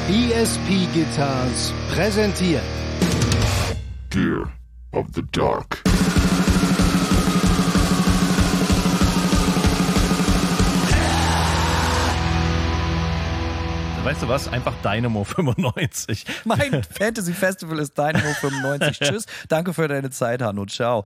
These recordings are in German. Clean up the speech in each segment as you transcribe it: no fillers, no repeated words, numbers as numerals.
ESP Guitars präsentiert Gear of the Dark. Weißt du was? Einfach Dynamo 95. Mein Fantasy Festival ist Dynamo 95. Tschüss. Danke für deine Zeit, Hanno. Ciao.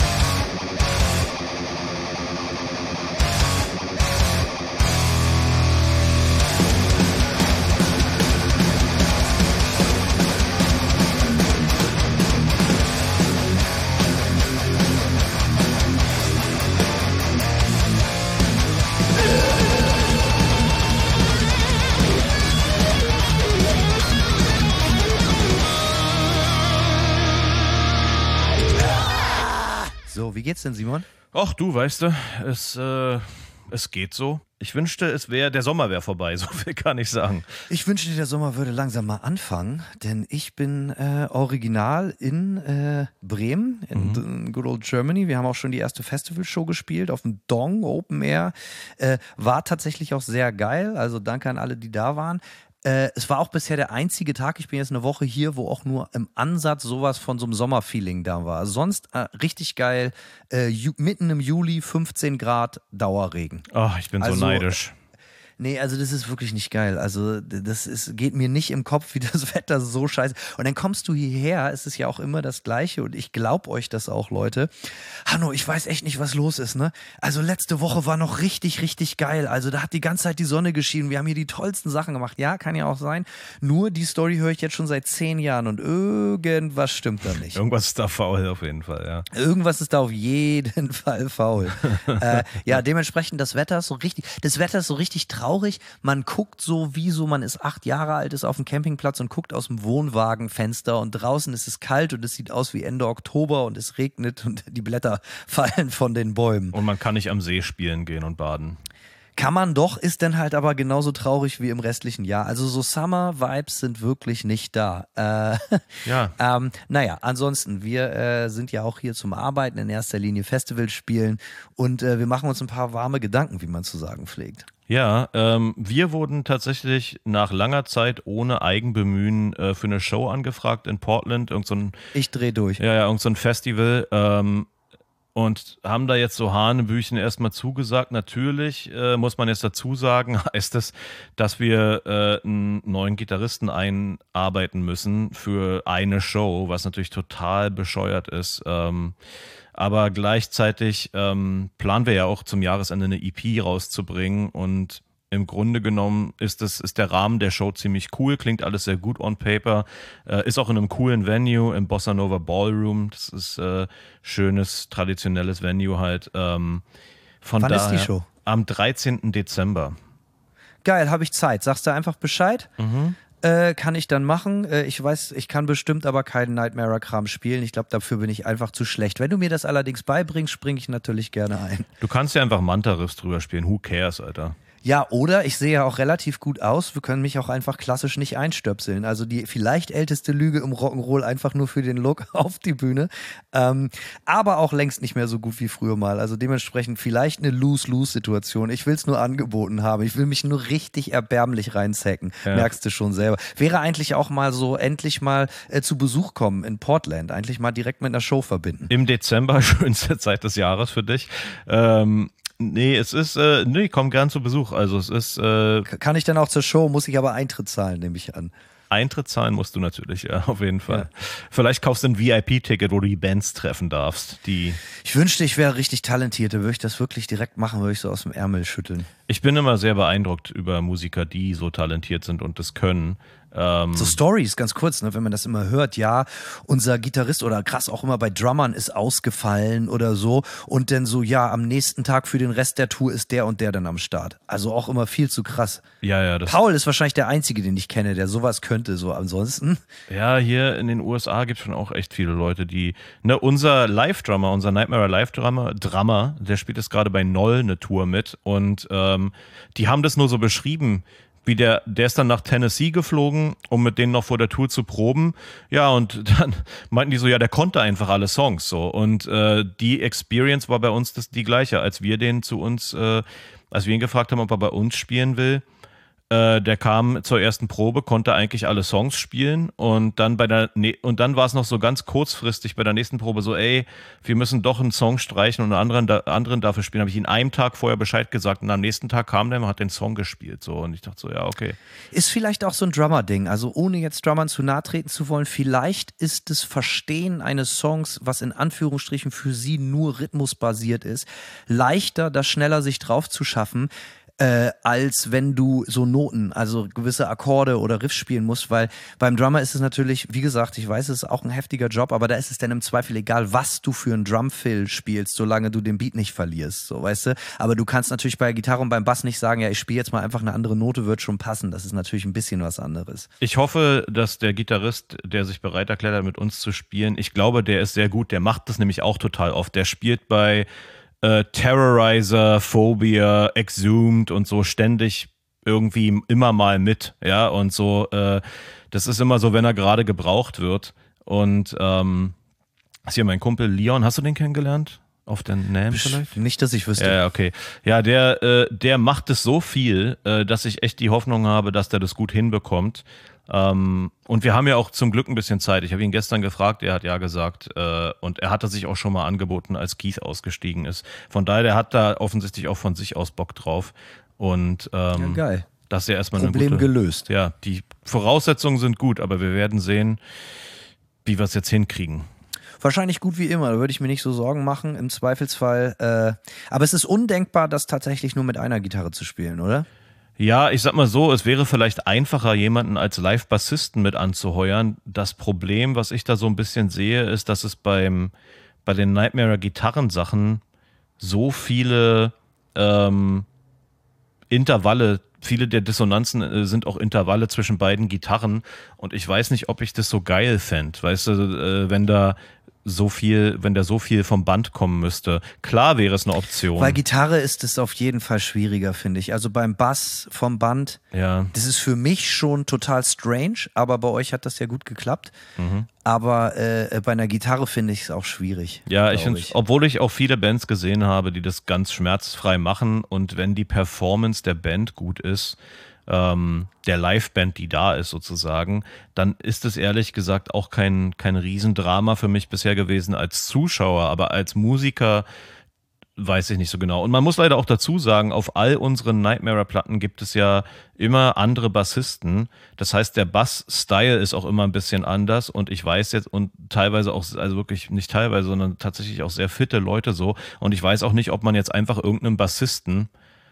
So, wie geht's denn, Simon? Ach du, weißt du, es geht so. Ich wünschte, der Sommer wäre vorbei, so viel kann ich sagen. Ich wünschte, der Sommer würde langsam mal anfangen, denn ich bin original in Bremen, in Good Old Germany. Wir haben auch schon die erste Festivalshow gespielt auf dem Dong Open Air. War tatsächlich auch sehr geil, also danke an alle, die da waren. Es war auch bisher der einzige Tag, ich bin jetzt eine Woche hier, wo auch nur im Ansatz sowas von so einem Sommerfeeling da war. Sonst richtig geil, mitten im Juli 15 Grad Dauerregen. Oh, ich bin so neidisch. Nee, also das ist wirklich nicht geil. Also geht mir nicht im Kopf, wie das Wetter so scheiße. Und dann kommst du hierher, es ist ja auch immer das Gleiche und ich glaub euch das auch, Leute. Hanno, ich weiß echt nicht, was los ist, ne? Also letzte Woche war noch richtig, richtig geil. Also da hat die ganze Zeit die Sonne geschienen. Wir haben hier die tollsten Sachen gemacht. Ja, kann ja auch sein. Nur die Story höre ich jetzt schon seit 10 Jahren und irgendwas stimmt da nicht. Irgendwas ist da faul auf jeden Fall, ja. Irgendwas ist da auf jeden Fall faul. Ja, dementsprechend das Wetter ist so richtig traurig. Man guckt so, wie so, man ist 8 Jahre alt, ist auf dem Campingplatz und guckt aus dem Wohnwagenfenster und draußen ist es kalt und es sieht aus wie Ende Oktober und es regnet und die Blätter fallen von den Bäumen. Und man kann nicht am See spielen gehen und baden. Kann man doch, ist dann halt aber genauso traurig wie im restlichen Jahr. Also so Summer-Vibes sind wirklich nicht da. Ja. Naja, ansonsten, wir sind ja auch hier zum Arbeiten, in erster Linie Festivals spielen und wir machen uns ein paar warme Gedanken, wie man zu sagen pflegt. Ja, wir wurden tatsächlich nach langer Zeit ohne Eigenbemühen für eine Show angefragt in Portland. Ich dreh durch. Ja, irgend so ein Festival. Und haben da jetzt so Hanebüchen erstmal zugesagt. Natürlich muss man jetzt dazu sagen, heißt es, dass wir einen neuen Gitarristen einarbeiten müssen für eine Show, was natürlich total bescheuert ist. Aber gleichzeitig planen wir ja auch zum Jahresende eine EP rauszubringen und im Grunde genommen ist der Rahmen der Show ziemlich cool, klingt alles sehr gut on paper, ist auch in einem coolen Venue, im Bossa Nova Ballroom, das ist schönes, traditionelles Venue halt. Wann ist die Show? Am 13. Dezember. Geil, habe ich Zeit. Sagst du einfach Bescheid? Kann ich dann machen. Ich weiß, ich kann bestimmt aber keinen Nightmare-Kram spielen. Ich glaube, dafür bin ich einfach zu schlecht. Wenn du mir das allerdings beibringst, springe ich natürlich gerne ein. Du kannst ja einfach Manta-Riffs drüber spielen. Who cares, Alter? Ja, oder ich sehe ja auch relativ gut aus. Wir können mich auch einfach klassisch nicht einstöpseln. Also die vielleicht älteste Lüge im Rock'n'Roll einfach nur für den Look auf die Bühne. Aber auch längst nicht mehr so gut wie früher mal. Also dementsprechend vielleicht eine Lose-Lose-Situation. Ich will es nur angeboten haben. Ich will mich nur richtig erbärmlich reinzacken. Ja. Merkst du schon selber. Wäre eigentlich auch mal so endlich mal zu Besuch kommen in Portland. Eigentlich mal direkt mit einer Show verbinden. Im Dezember, schönste Zeit des Jahres für dich. Nee, komm gern zu Besuch. Also es ist. Kann ich dann auch zur Show, muss ich aber Eintritt zahlen, nehme ich an. Eintritt zahlen musst du natürlich, ja, auf jeden Fall. Ja. Vielleicht kaufst du ein VIP-Ticket, wo du die Bands treffen darfst. Ich wünschte, ich wäre richtig talentiert, dann würde ich das wirklich direkt machen, würde ich so aus dem Ärmel schütteln. Ich bin immer sehr beeindruckt über Musiker, die so talentiert sind und das können. So Stories, ganz kurz, ne, wenn man das immer hört, ja, unser Gitarrist oder krass auch immer bei Drummern ist ausgefallen oder so und dann so, ja, am nächsten Tag für den Rest der Tour ist der und der dann am Start. Also auch immer viel zu krass. Ja. Paul ist wahrscheinlich der Einzige, den ich kenne, der sowas könnte, so ansonsten. Ja, hier in den USA gibt es schon auch echt viele Leute, die, unser Live-Drummer, unser Nightmare Live-Drummer, der spielt jetzt gerade bei Noll eine Tour mit und die haben das nur so beschrieben, wie der ist dann nach Tennessee geflogen, um mit denen noch vor der Tour zu proben. Ja, und dann meinten die so, ja, der konnte einfach alle Songs so. Und die Experience war bei uns die gleiche, als wir ihn gefragt haben, ob er bei uns spielen will. Der kam zur ersten Probe, konnte eigentlich alle Songs spielen und dann und dann war es noch so ganz kurzfristig bei der nächsten Probe so, ey, wir müssen doch einen Song streichen und einen anderen dafür spielen. Habe ich ihn einen Tag vorher Bescheid gesagt und am nächsten Tag kam der und hat den Song gespielt. So, und ich dachte so, ja, okay. Ist vielleicht auch so ein Drummer-Ding, also ohne jetzt Drummern zu nahe treten zu wollen, vielleicht ist das Verstehen eines Songs, was in Anführungsstrichen für sie nur rhythmusbasiert ist, leichter, das schneller sich drauf zu schaffen, als wenn du so Noten, also gewisse Akkorde oder Riffs spielen musst, weil beim Drummer ist es natürlich, wie gesagt, ich weiß, es ist auch ein heftiger Job, aber da ist es dann im Zweifel egal, was du für einen Drumfill spielst, solange du den Beat nicht verlierst, so, weißt du, aber du kannst natürlich bei der Gitarre und beim Bass nicht sagen, ja, ich spiele jetzt mal einfach eine andere Note, wird schon passen, das ist natürlich ein bisschen was anderes. Ich hoffe, dass der Gitarrist, der sich bereit erklärt hat, mit uns zu spielen, ich glaube, der ist sehr gut, der macht das nämlich auch total oft, der spielt bei Terrorizer, Phobia, Exhumed und so ständig irgendwie immer mal mit, ja, und so, das ist immer so, wenn er gerade gebraucht wird und ist hier mein Kumpel Leon, hast du den kennengelernt? Auf den NAMM vielleicht? Nicht, dass ich wüsste. Ja, okay. Ja, der macht es so viel, dass ich echt die Hoffnung habe, dass der das gut hinbekommt. Und wir haben ja auch zum Glück ein bisschen Zeit. Ich habe ihn gestern gefragt, er hat ja gesagt. Und er hatte sich auch schon mal angeboten, als Keith ausgestiegen ist. Von daher, der hat da offensichtlich auch von sich aus Bock drauf. Und ja, geil. Das ist ja erstmal Problem eine gute, gelöst. Ja, die Voraussetzungen sind gut, aber wir werden sehen, wie wir es jetzt hinkriegen. Wahrscheinlich gut wie immer, da würde ich mir nicht so Sorgen machen, im Zweifelsfall. Aber es ist undenkbar, das tatsächlich nur mit einer Gitarre zu spielen, oder? Ja, ich sag mal so, es wäre vielleicht einfacher, jemanden als Live-Bassisten mit anzuheuern. Das Problem, was ich da so ein bisschen sehe, ist, dass es bei den Nightmare-Gitarrensachen so viele Intervalle, viele der Dissonanzen sind auch Intervalle zwischen beiden Gitarren und ich weiß nicht, ob ich das so geil fände, weißt du, wenn da so viel vom Band kommen müsste. Klar wäre es eine Option. Bei Gitarre ist es auf jeden Fall schwieriger, finde ich. Also beim Bass vom Band, ja. Das ist für mich schon total strange, aber bei euch hat das ja gut geklappt. Mhm. Aber bei einer Gitarre finde ich es auch schwierig. Ja, ich finde, obwohl ich auch viele Bands gesehen habe, die das ganz schmerzfrei machen und wenn die Performance der Band gut ist, der Liveband, die da ist sozusagen, dann ist es ehrlich gesagt auch kein Riesendrama für mich bisher gewesen als Zuschauer, aber als Musiker weiß ich nicht so genau. Und man muss leider auch dazu sagen, auf all unseren Nightmare-Platten gibt es ja immer andere Bassisten. Das heißt, der Bass-Style ist auch immer ein bisschen anders und ich weiß jetzt und teilweise auch, also wirklich nicht teilweise, sondern tatsächlich auch sehr fitte Leute so und ich weiß auch nicht, ob man jetzt einfach irgendeinem Bassisten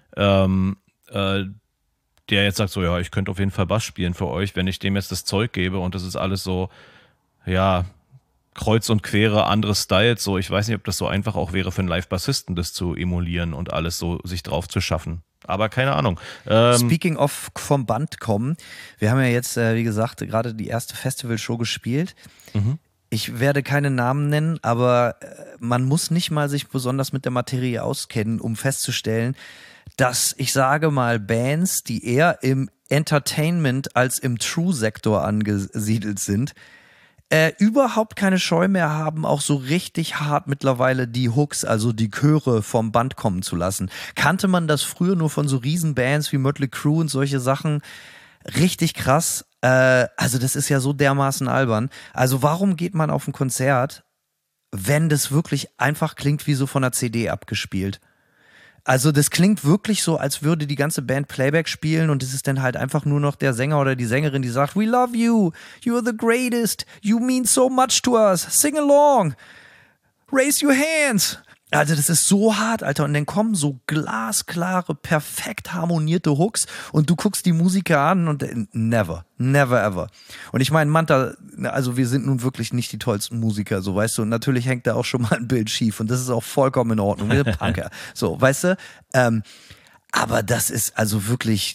der jetzt sagt so, ja, ich könnte auf jeden Fall Bass spielen für euch, wenn ich dem jetzt das Zeug gebe und das ist alles so, ja, kreuz und quere, andere Styles, so, ich weiß nicht, ob das so einfach auch wäre für einen Live-Bassisten, das zu emulieren und alles so sich drauf zu schaffen. Aber keine Ahnung. Speaking of vom Band kommen, wir haben ja jetzt, wie gesagt, gerade die erste Festivalshow gespielt. Mhm. Ich werde keine Namen nennen, aber man muss nicht mal sich besonders mit der Materie auskennen, um festzustellen, dass, ich sage mal, Bands, die eher im Entertainment als im True-Sektor angesiedelt sind, überhaupt keine Scheu mehr haben, auch so richtig hart mittlerweile die Hooks, also die Chöre vom Band kommen zu lassen. Kannte man das früher nur von so Riesenbands wie Mötley Crüe und solche Sachen? Richtig krass. Also das ist ja so dermaßen albern. Also warum geht man auf ein Konzert, wenn das wirklich einfach klingt wie so von einer CD abgespielt? Also das klingt wirklich so, als würde die ganze Band Playback spielen und es ist dann halt einfach nur noch der Sänger oder die Sängerin, die sagt, we love you, you're the greatest, you mean so much to us, sing along, raise your hands. Also das ist so hart, Alter. Und dann kommen so glasklare, perfekt harmonierte Hooks und du guckst die Musiker an und never ever. Und ich meine, Manta, also wir sind nun wirklich nicht die tollsten Musiker, so, weißt du. Und natürlich hängt da auch schon mal ein Bild schief und das ist auch vollkommen in Ordnung. Wir sind Punker, so, weißt du. Aber das ist also wirklich,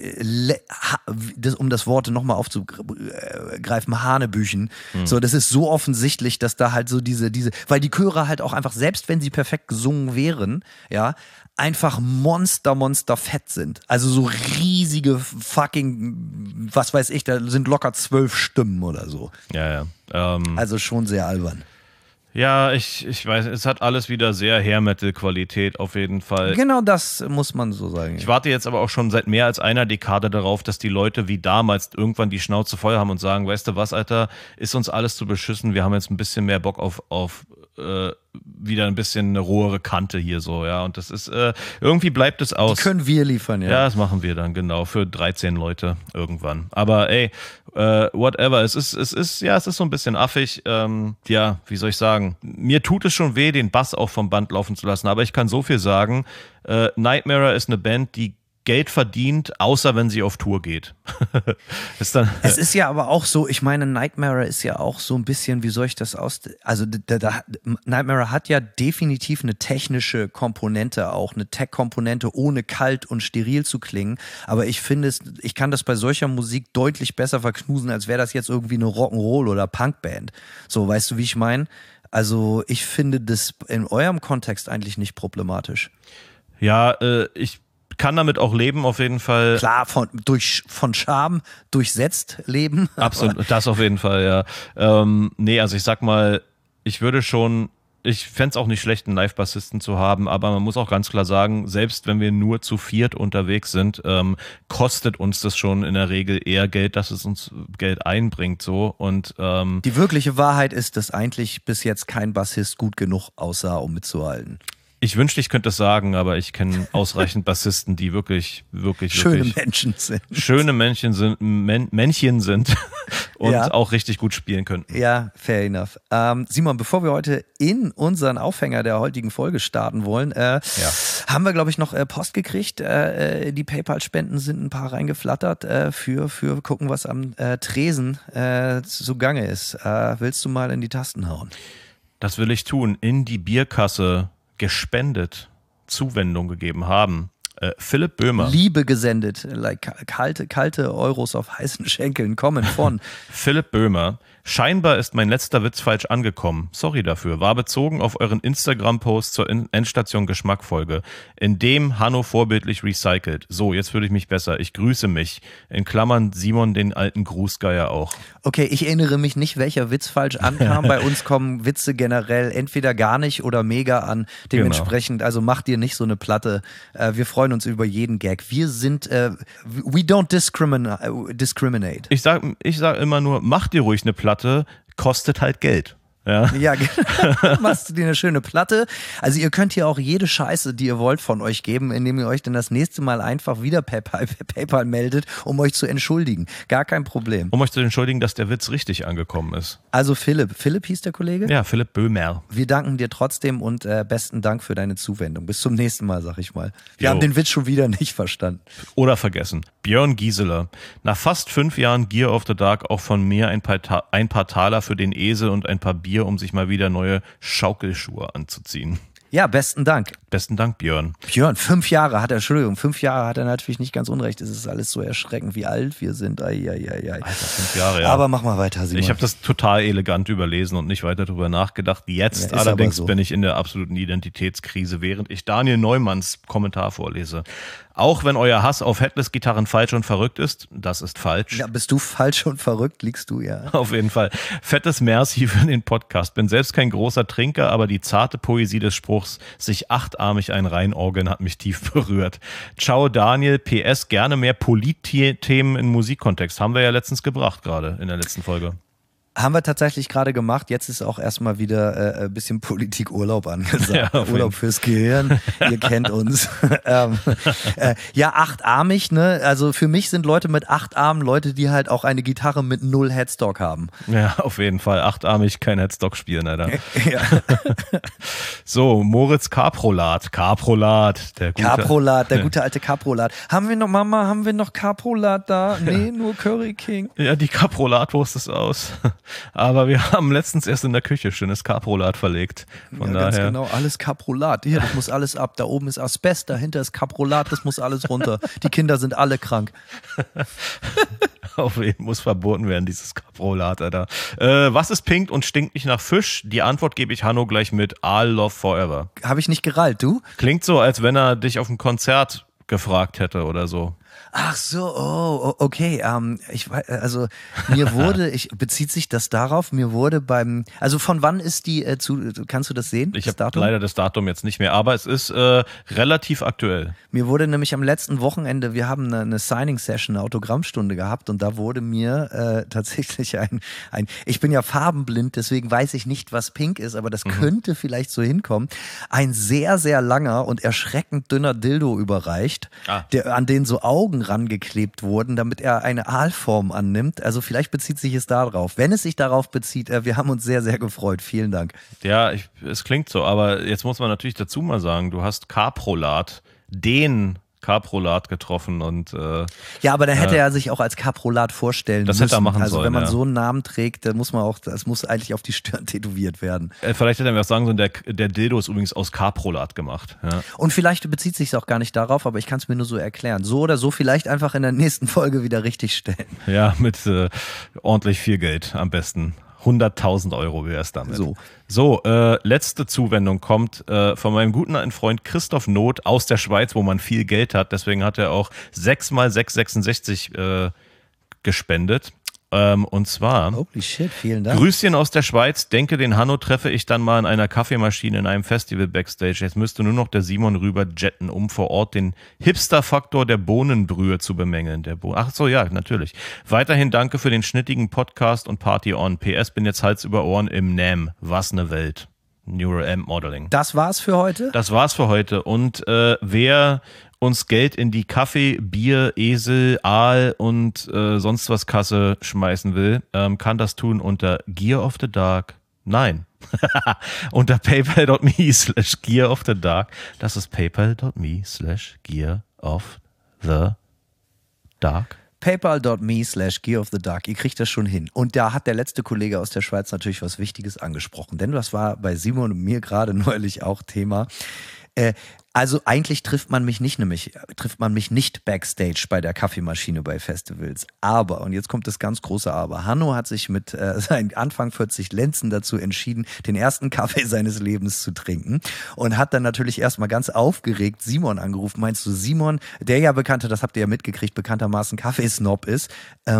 um das Wort nochmal aufzugreifen, Hanebüchen. So, das ist so offensichtlich, dass da halt so diese, weil die Chöre halt auch einfach, selbst wenn sie perfekt gesungen wären, ja, einfach Monster fett sind. Also so riesige fucking, was weiß ich, da sind locker 12 Stimmen oder so. Ja. Also schon sehr albern. Ja, ich weiß, es hat alles wieder sehr Hair-Metal-Qualität auf jeden Fall. Genau das muss man so sagen. Ich warte jetzt aber auch schon seit mehr als einer Dekade darauf, dass die Leute wie damals irgendwann die Schnauze voll haben und sagen, weißt du was, Alter, ist uns alles zu beschissen, wir haben jetzt ein bisschen mehr Bock auf wieder ein bisschen eine rohere Kante hier so, ja, und das ist, irgendwie bleibt es aus. Die können wir liefern, ja. Ja, das machen wir dann, genau, für 13 Leute irgendwann. Aber ey, whatever, es ist so ein bisschen affig, ja, wie soll ich sagen, mir tut es schon weh, den Bass auch vom Band laufen zu lassen, aber ich kann so viel sagen, Nightmare ist eine Band, die Geld verdient, außer wenn sie auf Tour geht. Es ist ja aber auch so, ich meine, Nightmare ist ja auch so ein bisschen, wie soll ich das also Nightmare hat ja definitiv eine technische Komponente auch, eine Tech-Komponente, ohne kalt und steril zu klingen, aber ich finde ich kann das bei solcher Musik deutlich besser verknusen, als wäre das jetzt irgendwie eine Rock'n'Roll- oder Punkband. So, weißt du, wie ich meine? Also ich finde das in eurem Kontext eigentlich nicht problematisch. Ja, ich kann damit auch leben, auf jeden Fall. Klar, von Charme durchsetzt leben. Absolut, das auf jeden Fall, ja. Nee, also ich sag mal, ich fände es auch nicht schlecht, einen Live-Bassisten zu haben, aber man muss auch ganz klar sagen, selbst wenn wir nur zu viert unterwegs sind, kostet uns das schon in der Regel eher Geld, dass es uns Geld einbringt, so. Und die wirkliche Wahrheit ist, dass eigentlich bis jetzt kein Bassist gut genug aussah, um mitzuhalten. Ich wünschte, ich könnte es sagen, aber ich kenne ausreichend Bassisten, die wirklich schöne Menschen sind. Schöne Männchen sind und ja. Auch richtig gut spielen könnten. Ja, fair enough. Simon, bevor wir heute in unseren Aufhänger der heutigen Folge starten wollen, haben wir, glaube ich, noch Post gekriegt. Die PayPal-Spenden sind ein paar reingeflattert für gucken, was am Tresen zugange ist. Willst du mal in die Tasten hauen? Das will ich tun. In die Bierkasse gespendet, Zuwendung gegeben haben. Philipp Böhmer. Liebe gesendet, like kalte Euros auf heißen Schenkeln kommen von Philipp Böhmer. Scheinbar ist mein letzter Witz falsch angekommen. Sorry dafür. War bezogen auf euren Instagram-Post zur Endstation Geschmackfolge, in dem Hanno vorbildlich recycelt. So, jetzt fühle ich mich besser. Ich grüße mich. In Klammern Simon, den alten Grußgeier auch. Okay, ich erinnere mich nicht, welcher Witz falsch ankam. Bei uns kommen Witze generell entweder gar nicht oder mega an. Dementsprechend, Also mach dir nicht so eine Platte. Wir freuen uns über jeden Gag. Wir sind, we don't discriminate. Ich sag immer nur, mach dir ruhig eine Platte, kostet halt Geld. Ja, machst du dir eine schöne Platte. Also ihr könnt hier auch jede Scheiße, die ihr wollt, von euch geben, indem ihr euch dann das nächste Mal einfach wieder per PayPal meldet, um euch zu entschuldigen. Gar kein Problem. Um euch zu entschuldigen, dass der Witz richtig angekommen ist. Also Philipp hieß der Kollege? Ja, Philipp Böhmer. Wir danken dir trotzdem und besten Dank für deine Zuwendung. Bis zum nächsten Mal, sag ich mal. Wir haben den Witz schon wieder nicht verstanden. Oder vergessen. Björn Gieseler. Nach fast 5 Jahren Gear of the Dark auch von mir ein paar Taler für den Esel und ein paar Bier, um sich mal wieder neue Schaukelschuhe anzuziehen. Ja, besten Dank. Besten Dank, Björn. Björn, 5 Jahre hat er natürlich nicht ganz unrecht. Es ist alles so erschreckend, wie alt wir sind. Alter, 5 Jahre, ja. Aber mach mal weiter, Simon. Ich habe das total elegant überlesen und nicht weiter darüber nachgedacht. Jetzt allerdings bin ich in der absoluten Identitätskrise, während ich Daniel Neumanns Kommentar vorlese. Auch wenn euer Hass auf Headless-Gitarren falsch und verrückt ist, das ist falsch. Ja, bist du falsch und verrückt, liegst du, ja. Auf jeden Fall. Fettes Merci für den Podcast. Bin selbst kein großer Trinker, aber die zarte Poesie des Spruchs, sich achtarmig ein reinorgeln, hat mich tief berührt. Ciao Daniel, PS, gerne mehr Polit-Themen im Musikkontext. Haben wir ja letztens gebracht, gerade in der letzten Folge. Haben wir tatsächlich gerade gemacht. Jetzt ist auch erstmal wieder ein bisschen Politikurlaub angesagt. Ja, Urlaub fürs Gehirn. Ihr kennt uns. Ja, achtarmig, ne? Also für mich sind Leute mit 8 Armen Leute, die halt auch eine Gitarre mit 0 Headstock haben. Ja, auf jeden Fall. Achtarmig kein Headstock spielen, Alter. Ja. So, Moritz Caprolat, der gute alte Caprolat. Haben wir noch Caprolat da? Nee, nur Curry King. Ja, die Caprolat-Wurst ist aus. Aber wir haben letztens erst in der Küche schönes Caprolat verlegt. Von daher. Ganz genau, alles Caprolat. Hier, das muss alles ab. Da oben ist Asbest, dahinter ist Caprolat, das muss alles runter. Die Kinder sind alle krank. Auf jeden muss verboten werden, dieses Caprolat, Alter. Was ist pink und stinkt nicht nach Fisch? Die Antwort gebe ich Hanno gleich mit All Love Forever. Habe ich nicht gerallt, du? Klingt so, als wenn er dich auf ein Konzert gefragt hätte oder so. Ach so, okay. Ich weiß, also bezieht sich das darauf? Mir wurde also von wann ist die kannst du das sehen? Ich habe leider das Datum jetzt nicht mehr, aber es ist relativ aktuell. Mir wurde nämlich am letzten Wochenende, wir haben eine Signing-Session, eine Autogrammstunde gehabt und da wurde mir tatsächlich ich bin ja farbenblind, deswegen weiß ich nicht, was pink ist, aber das könnte vielleicht so hinkommen, ein sehr, sehr langer und erschreckend dünner Dildo überreicht, an den so Augen rangeklebt wurden, damit er eine Aalform annimmt. Also vielleicht bezieht sich es darauf. Wenn es sich darauf bezieht, wir haben uns sehr, sehr gefreut. Vielen Dank. Ja, es klingt so, aber jetzt muss man natürlich dazu mal sagen, du hast Caprolat, den Caprolat getroffen und ja, aber dann hätte er sich auch als Caprolat vorstellen müssen. Das hätte er machen also sollen. Wenn man so einen Namen trägt, dann muss das muss eigentlich auf die Stirn tätowiert werden. Vielleicht hätte er mir auch sagen sollen, der Dildo ist übrigens aus Caprolat gemacht. Ja. Und vielleicht bezieht sich es auch gar nicht darauf, aber ich kann es mir nur so erklären. So oder so vielleicht einfach in der nächsten Folge wieder richtig stellen. Ja, mit ordentlich viel Geld am besten. 100.000 Euro wäre es damit. So, letzte Zuwendung kommt von meinem guten alten Freund Christoph Not aus der Schweiz, wo man viel Geld hat. Deswegen hat er auch 6x666 gespendet. Und zwar, holy shit, vielen Dank. Grüßchen aus der Schweiz. Denke, den Hanno treffe ich dann mal in einer Kaffeemaschine in einem Festival Backstage. Jetzt müsste nur noch der Simon rüber jetten, um vor Ort den Hipster-Faktor der Bohnenbrühe zu bemängeln. Ach so, ja, natürlich. Weiterhin danke für den schnittigen Podcast und Party on. PS, bin jetzt Hals über Ohren im NAM. Was ne Welt. Neural Amp Modeling. Das war's für heute? Das war's für heute. Und wer uns Geld in die Kaffee, Bier, Esel, Aal und sonst was Kasse schmeißen will, kann das tun unter Gear of the Dark. Nein. Unter paypal.me/Gear of the Dark. Das ist paypal.me/Gear of the Dark. PayPal.me/Gear of the Dark. Ihr kriegt das schon hin. Und da hat der letzte Kollege aus der Schweiz natürlich was Wichtiges angesprochen. Denn das war bei Simon und mir gerade neulich auch Thema. Also eigentlich trifft man mich nicht backstage bei der Kaffeemaschine bei Festivals. Aber, und jetzt kommt das ganz große Aber, Hanno hat sich mit seinen Anfang 40 Lenzen dazu entschieden, den ersten Kaffee seines Lebens zu trinken und hat dann natürlich erstmal ganz aufgeregt Simon angerufen. Meinst du, Simon, der ja das habt ihr ja mitgekriegt, bekanntermaßen Kaffeesnob ist,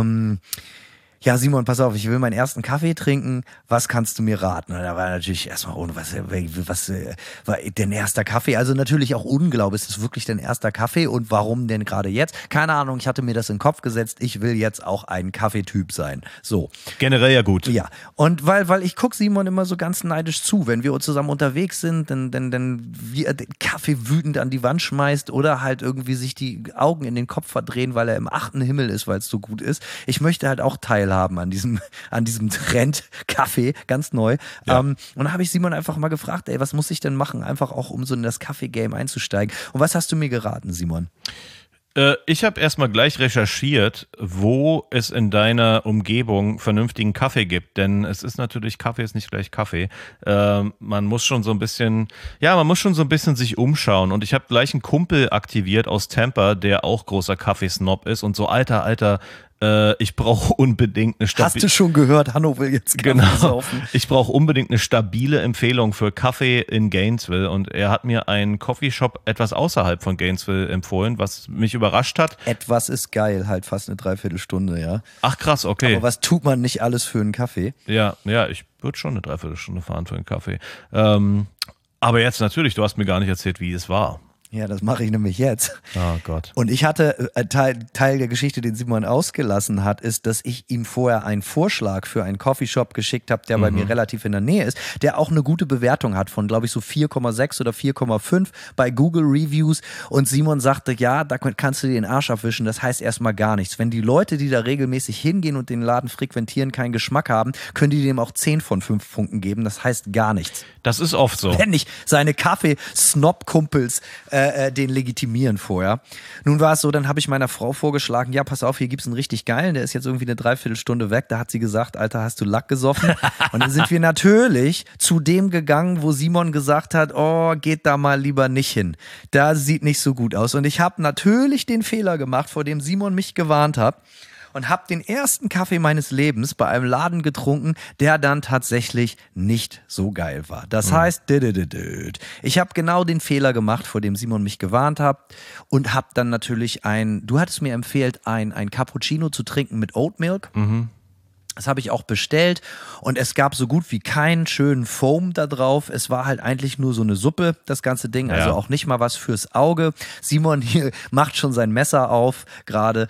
ja, Simon, pass auf, ich will meinen ersten Kaffee trinken, was kannst du mir raten? Und da war natürlich erstmal, was war denn erster Kaffee? Also natürlich auch Unglaube, ist es wirklich dein erster Kaffee und warum denn gerade jetzt? Keine Ahnung, ich hatte mir das in den Kopf gesetzt, ich will jetzt auch ein Kaffeetyp sein. So. Generell ja gut. Ja, und weil ich gucke Simon immer so ganz neidisch zu, wenn wir zusammen unterwegs sind, dann wie er den Kaffee wütend an die Wand schmeißt oder halt irgendwie sich die Augen in den Kopf verdrehen, weil er im 8. Himmel ist, weil es so gut ist. Ich möchte halt auch teilhaben an diesem Trend Kaffee, ganz neu. Ja. Und da habe ich Simon einfach mal gefragt, ey, was muss ich denn machen, einfach auch um so in das Kaffee-Game einzusteigen. Und was hast du mir geraten, Simon? Ich habe erstmal gleich recherchiert, wo es in deiner Umgebung vernünftigen Kaffee gibt, denn es ist natürlich, Kaffee ist nicht gleich Kaffee. Man muss schon so ein bisschen sich umschauen und ich habe gleich einen Kumpel aktiviert aus Tampa, der auch großer Kaffeesnob ist und so alter, ich brauche unbedingt eine stabile... Hast du schon gehört, Hanno will jetzt Kaffee saufen. Ich brauche unbedingt eine stabile Empfehlung für Kaffee in Gainesville und er hat mir einen Coffeeshop etwas außerhalb von Gainesville empfohlen, was mich überrascht hat. Etwas ist geil, halt fast eine Dreiviertelstunde, ja. Ach krass, okay. Aber was tut man nicht alles für einen Kaffee? Ja, ich würde schon eine Dreiviertelstunde fahren für einen Kaffee. Aber jetzt natürlich, du hast mir gar nicht erzählt, wie es war. Ja, das mache ich nämlich jetzt. Oh Gott. Und ich hatte, Teil der Geschichte, den Simon ausgelassen hat, ist, dass ich ihm vorher einen Vorschlag für einen Coffeeshop geschickt habe, der bei mir relativ in der Nähe ist, der auch eine gute Bewertung hat von, glaube ich, so 4,6 oder 4,5 bei Google Reviews. Und Simon sagte, ja, da kannst du dir den Arsch abwischen, das heißt erstmal gar nichts. Wenn die Leute, die da regelmäßig hingehen und den Laden frequentieren, keinen Geschmack haben, können die dem auch 10 von 5 Punkten geben. Das heißt gar nichts. Das ist oft so. Wenn nicht seine Kaffee-Snob-Kumpels den legitimieren vorher. Nun war es so, dann habe ich meiner Frau vorgeschlagen, ja, pass auf, hier gibt es einen richtig geilen, der ist jetzt irgendwie eine Dreiviertelstunde weg. Da hat sie gesagt, Alter, hast du Lack gesoffen? Und dann sind wir natürlich zu dem gegangen, wo Simon gesagt hat, oh, geht da mal lieber nicht hin. Da sieht nicht so gut aus. Und ich habe natürlich den Fehler gemacht, vor dem Simon mich gewarnt hat. und habe den ersten Kaffee meines Lebens bei einem Laden getrunken, der dann tatsächlich nicht so geil war. Das heißt, ich habe genau den Fehler gemacht, vor dem Simon mich gewarnt hat und habe dann natürlich du hattest mir empfehlt, ein Cappuccino zu trinken mit Oat Milk. Das habe ich auch bestellt und es gab so gut wie keinen schönen Foam da drauf. Es war halt eigentlich nur so eine Suppe, das ganze Ding, also auch nicht mal was fürs Auge. Simon hier macht schon sein Messer auf gerade.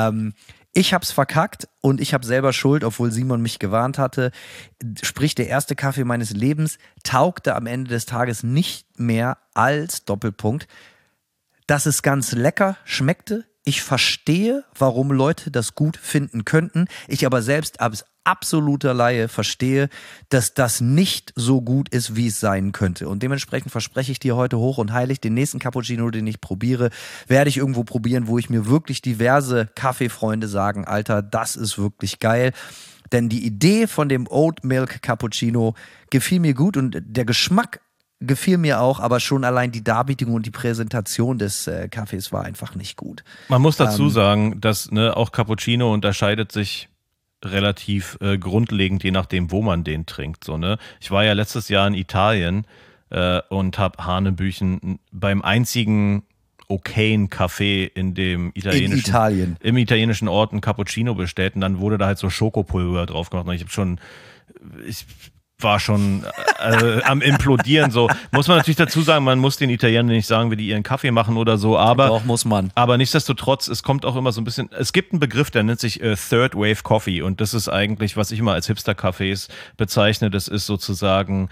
Ich hab's verkackt und ich habe selber Schuld, obwohl Simon mich gewarnt hatte. Sprich, der erste Kaffee meines Lebens taugte am Ende des Tages nicht mehr als Doppelpunkt, dass es ganz lecker schmeckte. Ich verstehe, warum Leute das gut finden könnten. Ich aber selbst als absoluter Laie verstehe, dass das nicht so gut ist, wie es sein könnte. Und dementsprechend verspreche ich dir heute hoch und heilig, den nächsten Cappuccino, den ich probiere, werde ich irgendwo probieren, wo ich mir wirklich diverse Kaffeefreunde sagen, Alter, das ist wirklich geil. Denn die Idee von dem Oat Milk Cappuccino gefiel mir gut und der Geschmack gefiel mir auch, aber schon allein die Darbietung und die Präsentation des Kaffees war einfach nicht gut. Man muss dazu sagen, dass auch Cappuccino unterscheidet sich relativ grundlegend, je nachdem, wo man den trinkt. So, ne? Ich war ja letztes Jahr in Italien und habe Hanebüchen beim einzigen okayen Café im italienischen Ort ein Cappuccino bestellt und dann wurde da halt so Schokopulver drauf gemacht und ich war schon am Implodieren. So muss man natürlich dazu sagen, man muss den Italienern nicht sagen, wie die ihren Kaffee machen oder so, aber doch, muss man. Aber nichtsdestotrotz, es kommt auch immer so ein bisschen, es gibt einen Begriff, der nennt sich Third Wave Coffee und das ist eigentlich, was ich immer als Hipster-Cafés bezeichne, das ist sozusagen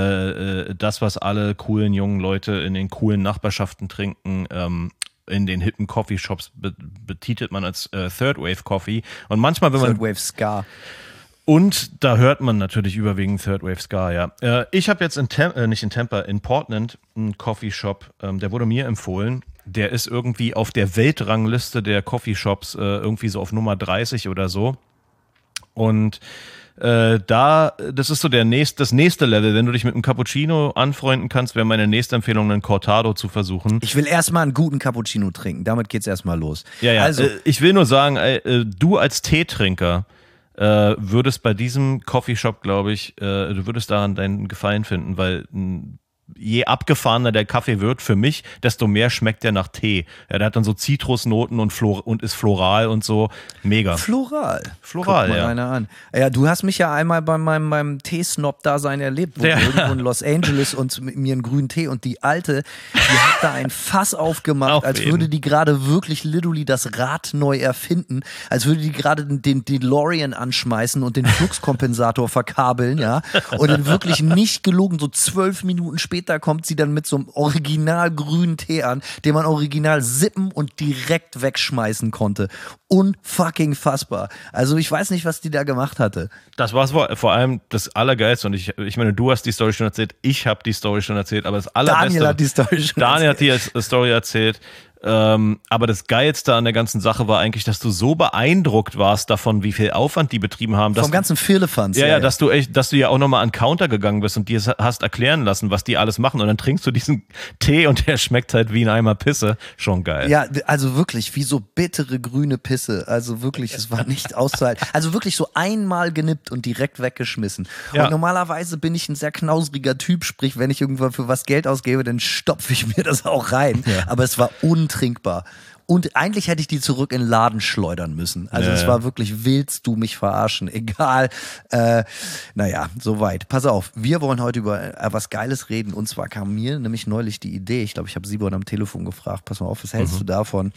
das, was alle coolen jungen Leute in den coolen Nachbarschaften trinken, in den hippen Coffeeshops betitelt man als Third Wave Coffee und manchmal, wenn man Third Wave Ska. Und da hört man natürlich überwiegend Third Wave Ska, ja. Ich habe jetzt in Portland einen Coffeeshop, der wurde mir empfohlen. Der ist irgendwie auf der Weltrangliste der Coffeeshops irgendwie so auf Nummer 30 oder so. Und das ist so das nächste Level. Wenn du dich mit einem Cappuccino anfreunden kannst, wäre meine nächste Empfehlung, einen Cortado zu versuchen. Ich will erstmal einen guten Cappuccino trinken. Damit geht's erstmal los. Ja. Also, ich will nur sagen, du als Teetrinker würdest bei diesem Coffeeshop, glaube ich, du würdest daran deinen Gefallen finden, weil je abgefahrener der Kaffee wird für mich, desto mehr schmeckt der nach Tee. Ja, der hat dann so Zitrusnoten und ist floral und so. Mega. Floral. Guck mal ja. einer an. Ja, du hast mich ja einmal bei meinem Teesnob-Dasein erlebt, wo wir irgendwo in Los Angeles und mit mir einen grünen Tee und die Alte, die hat da ein Fass aufgemacht, als würde die gerade wirklich literally das Rad neu erfinden, als würde die gerade den DeLorean anschmeißen und den Fluxkompensator verkabeln, ja, und dann wirklich nicht gelogen, so 12 Minuten später kommt sie dann mit so einem original grünen Tee an, den man original sippen und direkt wegschmeißen konnte. Unfucking fassbar. Also ich weiß nicht, was die da gemacht hatte. Das war vor allem das Allergeilste und ich meine, du hast die Story schon erzählt, ich habe die Story schon erzählt, aber das Allerbeste... Daniel hat die Story schon Daniel hat die Story erzählt. Aber das Geilste an der ganzen Sache war eigentlich, dass du so beeindruckt warst davon, wie viel Aufwand die betrieben haben. Vom ganzen Firlefanz. Ja, dass du ja auch nochmal an Counter gegangen bist und dir hast erklären lassen, was die alles machen und dann trinkst du diesen Tee und der schmeckt halt wie ein Eimer Pisse. Schon geil. Ja, also wirklich, wie so bittere grüne Pisse. Also wirklich, es war nicht auszuhalten. Also wirklich so einmal genippt und direkt weggeschmissen. Ja. Und normalerweise bin ich ein sehr knausriger Typ, sprich, wenn ich irgendwann für was Geld ausgebe, dann stopfe ich mir das auch rein. Ja. Aber es war untrinkbar. Und eigentlich hätte ich die zurück in den Laden schleudern müssen. Also es war wirklich, willst du mich verarschen? Egal. Naja, soweit. Pass auf, wir wollen heute über was Geiles reden. Und zwar kam mir nämlich neulich die Idee, ich glaube, ich habe Simon am Telefon gefragt, pass mal auf, was hältst du davon?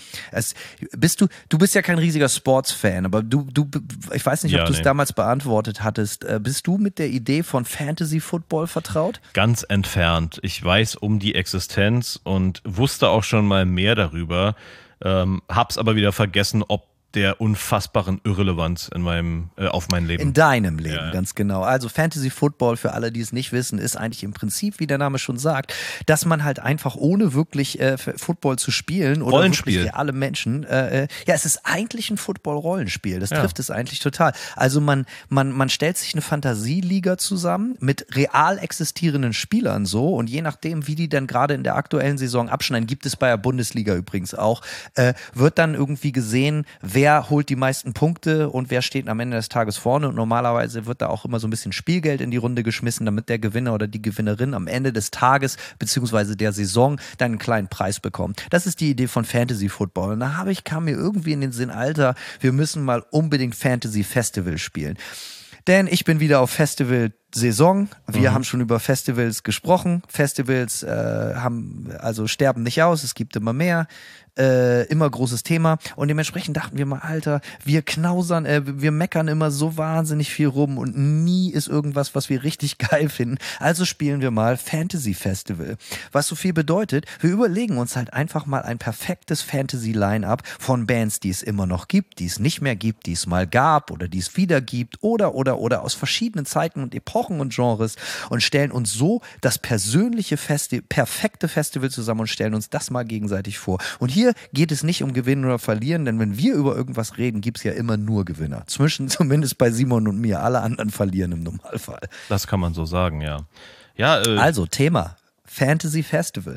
Du bist ja kein riesiger Sports-Fan, aber ich weiß nicht, ob du es damals beantwortet hattest. Bist du mit der Idee von Fantasy-Football vertraut? Ganz entfernt. Ich weiß um die Existenz und wusste auch schon mal mehr darüber. Hab's aber wieder vergessen, ob der unfassbaren Irrelevanz auf mein Leben. In deinem Leben, ganz genau. Also Fantasy Football, für alle, die es nicht wissen, ist eigentlich im Prinzip, wie der Name schon sagt, dass man halt einfach ohne wirklich Football zu spielen oder Rollenspiel. Wirklich alle Menschen, es ist eigentlich ein Football-Rollenspiel. Das trifft es eigentlich total. Also man stellt sich eine Fantasieliga zusammen mit real existierenden Spielern so und je nachdem, wie die dann gerade in der aktuellen Saison abschneiden, gibt es bei der Bundesliga übrigens auch, wird dann irgendwie gesehen, wer wer holt die meisten Punkte und wer steht am Ende des Tages vorne. Und normalerweise wird da auch immer so ein bisschen Spielgeld in die Runde geschmissen, damit der Gewinner oder die Gewinnerin am Ende des Tages bzw. der Saison dann einen kleinen Preis bekommt. Das ist die Idee von Fantasy Football. Und da kam mir irgendwie in den Sinn, Alter, wir müssen mal unbedingt Fantasy Festival spielen. Denn ich bin wieder auf Festival-Saison. Wir haben schon über Festivals gesprochen. Festivals sterben nicht aus, es gibt immer mehr. Immer großes Thema. Und dementsprechend dachten wir mal, Alter, wir meckern immer so wahnsinnig viel rum und nie ist irgendwas, was wir richtig geil finden. Also spielen wir mal Fantasy Festival. Was so viel bedeutet, wir überlegen uns halt einfach mal ein perfektes Fantasy-Line-Up von Bands, die es immer noch gibt, die es nicht mehr gibt, die es mal gab oder die es wieder gibt oder aus verschiedenen Zeiten und Epochen und Genres und stellen uns so das persönliche perfekte Festival zusammen und stellen uns das mal gegenseitig vor. Und hier geht es nicht um Gewinnen oder Verlieren, denn wenn wir über irgendwas reden, gibt es ja immer nur Gewinner. Zumindest bei Simon und mir. Alle anderen verlieren im Normalfall. Das kann man so sagen, ja. Also, Thema Fantasy Festival.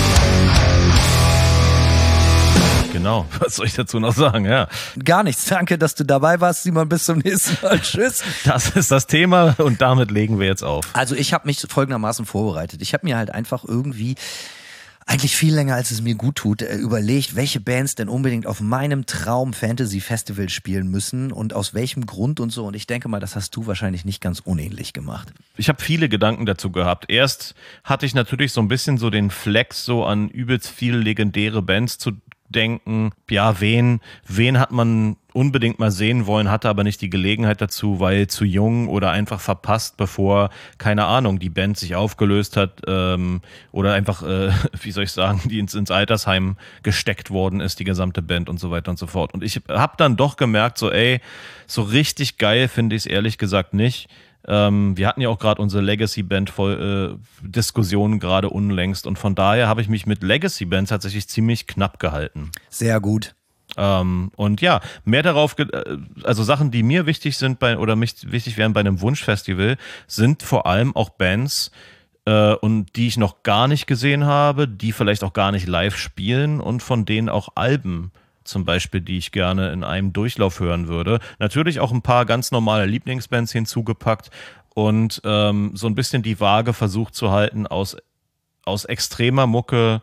Genau, was soll ich dazu noch sagen, ja. Gar nichts, danke, dass du dabei warst, Simon, bis zum nächsten Mal, tschüss. Das ist das Thema und damit legen wir jetzt auf. Also ich habe mich folgendermaßen vorbereitet. Ich habe mir halt einfach irgendwie eigentlich viel länger, als es mir gut tut, überlegt, welche Bands denn unbedingt auf meinem Traum-Fantasy-Festival spielen müssen und aus welchem Grund und so. Und ich denke mal, das hast du wahrscheinlich nicht ganz unähnlich gemacht. Ich habe viele Gedanken dazu gehabt. Erst hatte ich natürlich so ein bisschen so den Flex, so an übelst viele legendäre Bands zu denken. Ja, wen hat man unbedingt mal sehen wollen, hatte aber nicht die Gelegenheit dazu, weil zu jung oder einfach verpasst, bevor, keine Ahnung, die Band sich aufgelöst hat oder einfach, wie soll ich sagen, die ins Altersheim gesteckt worden ist, die gesamte Band und so weiter und so fort. Und ich habe dann doch gemerkt, so so richtig geil finde ich es ehrlich gesagt nicht. Wir hatten ja auch gerade unsere Legacy-Band Diskussionen gerade unlängst und von daher habe ich mich mit Legacy-Bands tatsächlich ziemlich knapp gehalten. Sehr gut. Und ja, mehr darauf, also Sachen, die mir wichtig sind wichtig wären bei einem Wunschfestival, sind vor allem auch Bands, und die ich noch gar nicht gesehen habe, die vielleicht auch gar nicht live spielen und von denen auch Alben zum Beispiel, die ich gerne in einem Durchlauf hören würde. Natürlich auch ein paar ganz normale Lieblingsbands hinzugepackt und so ein bisschen die Waage versucht zu halten aus extremer Mucke,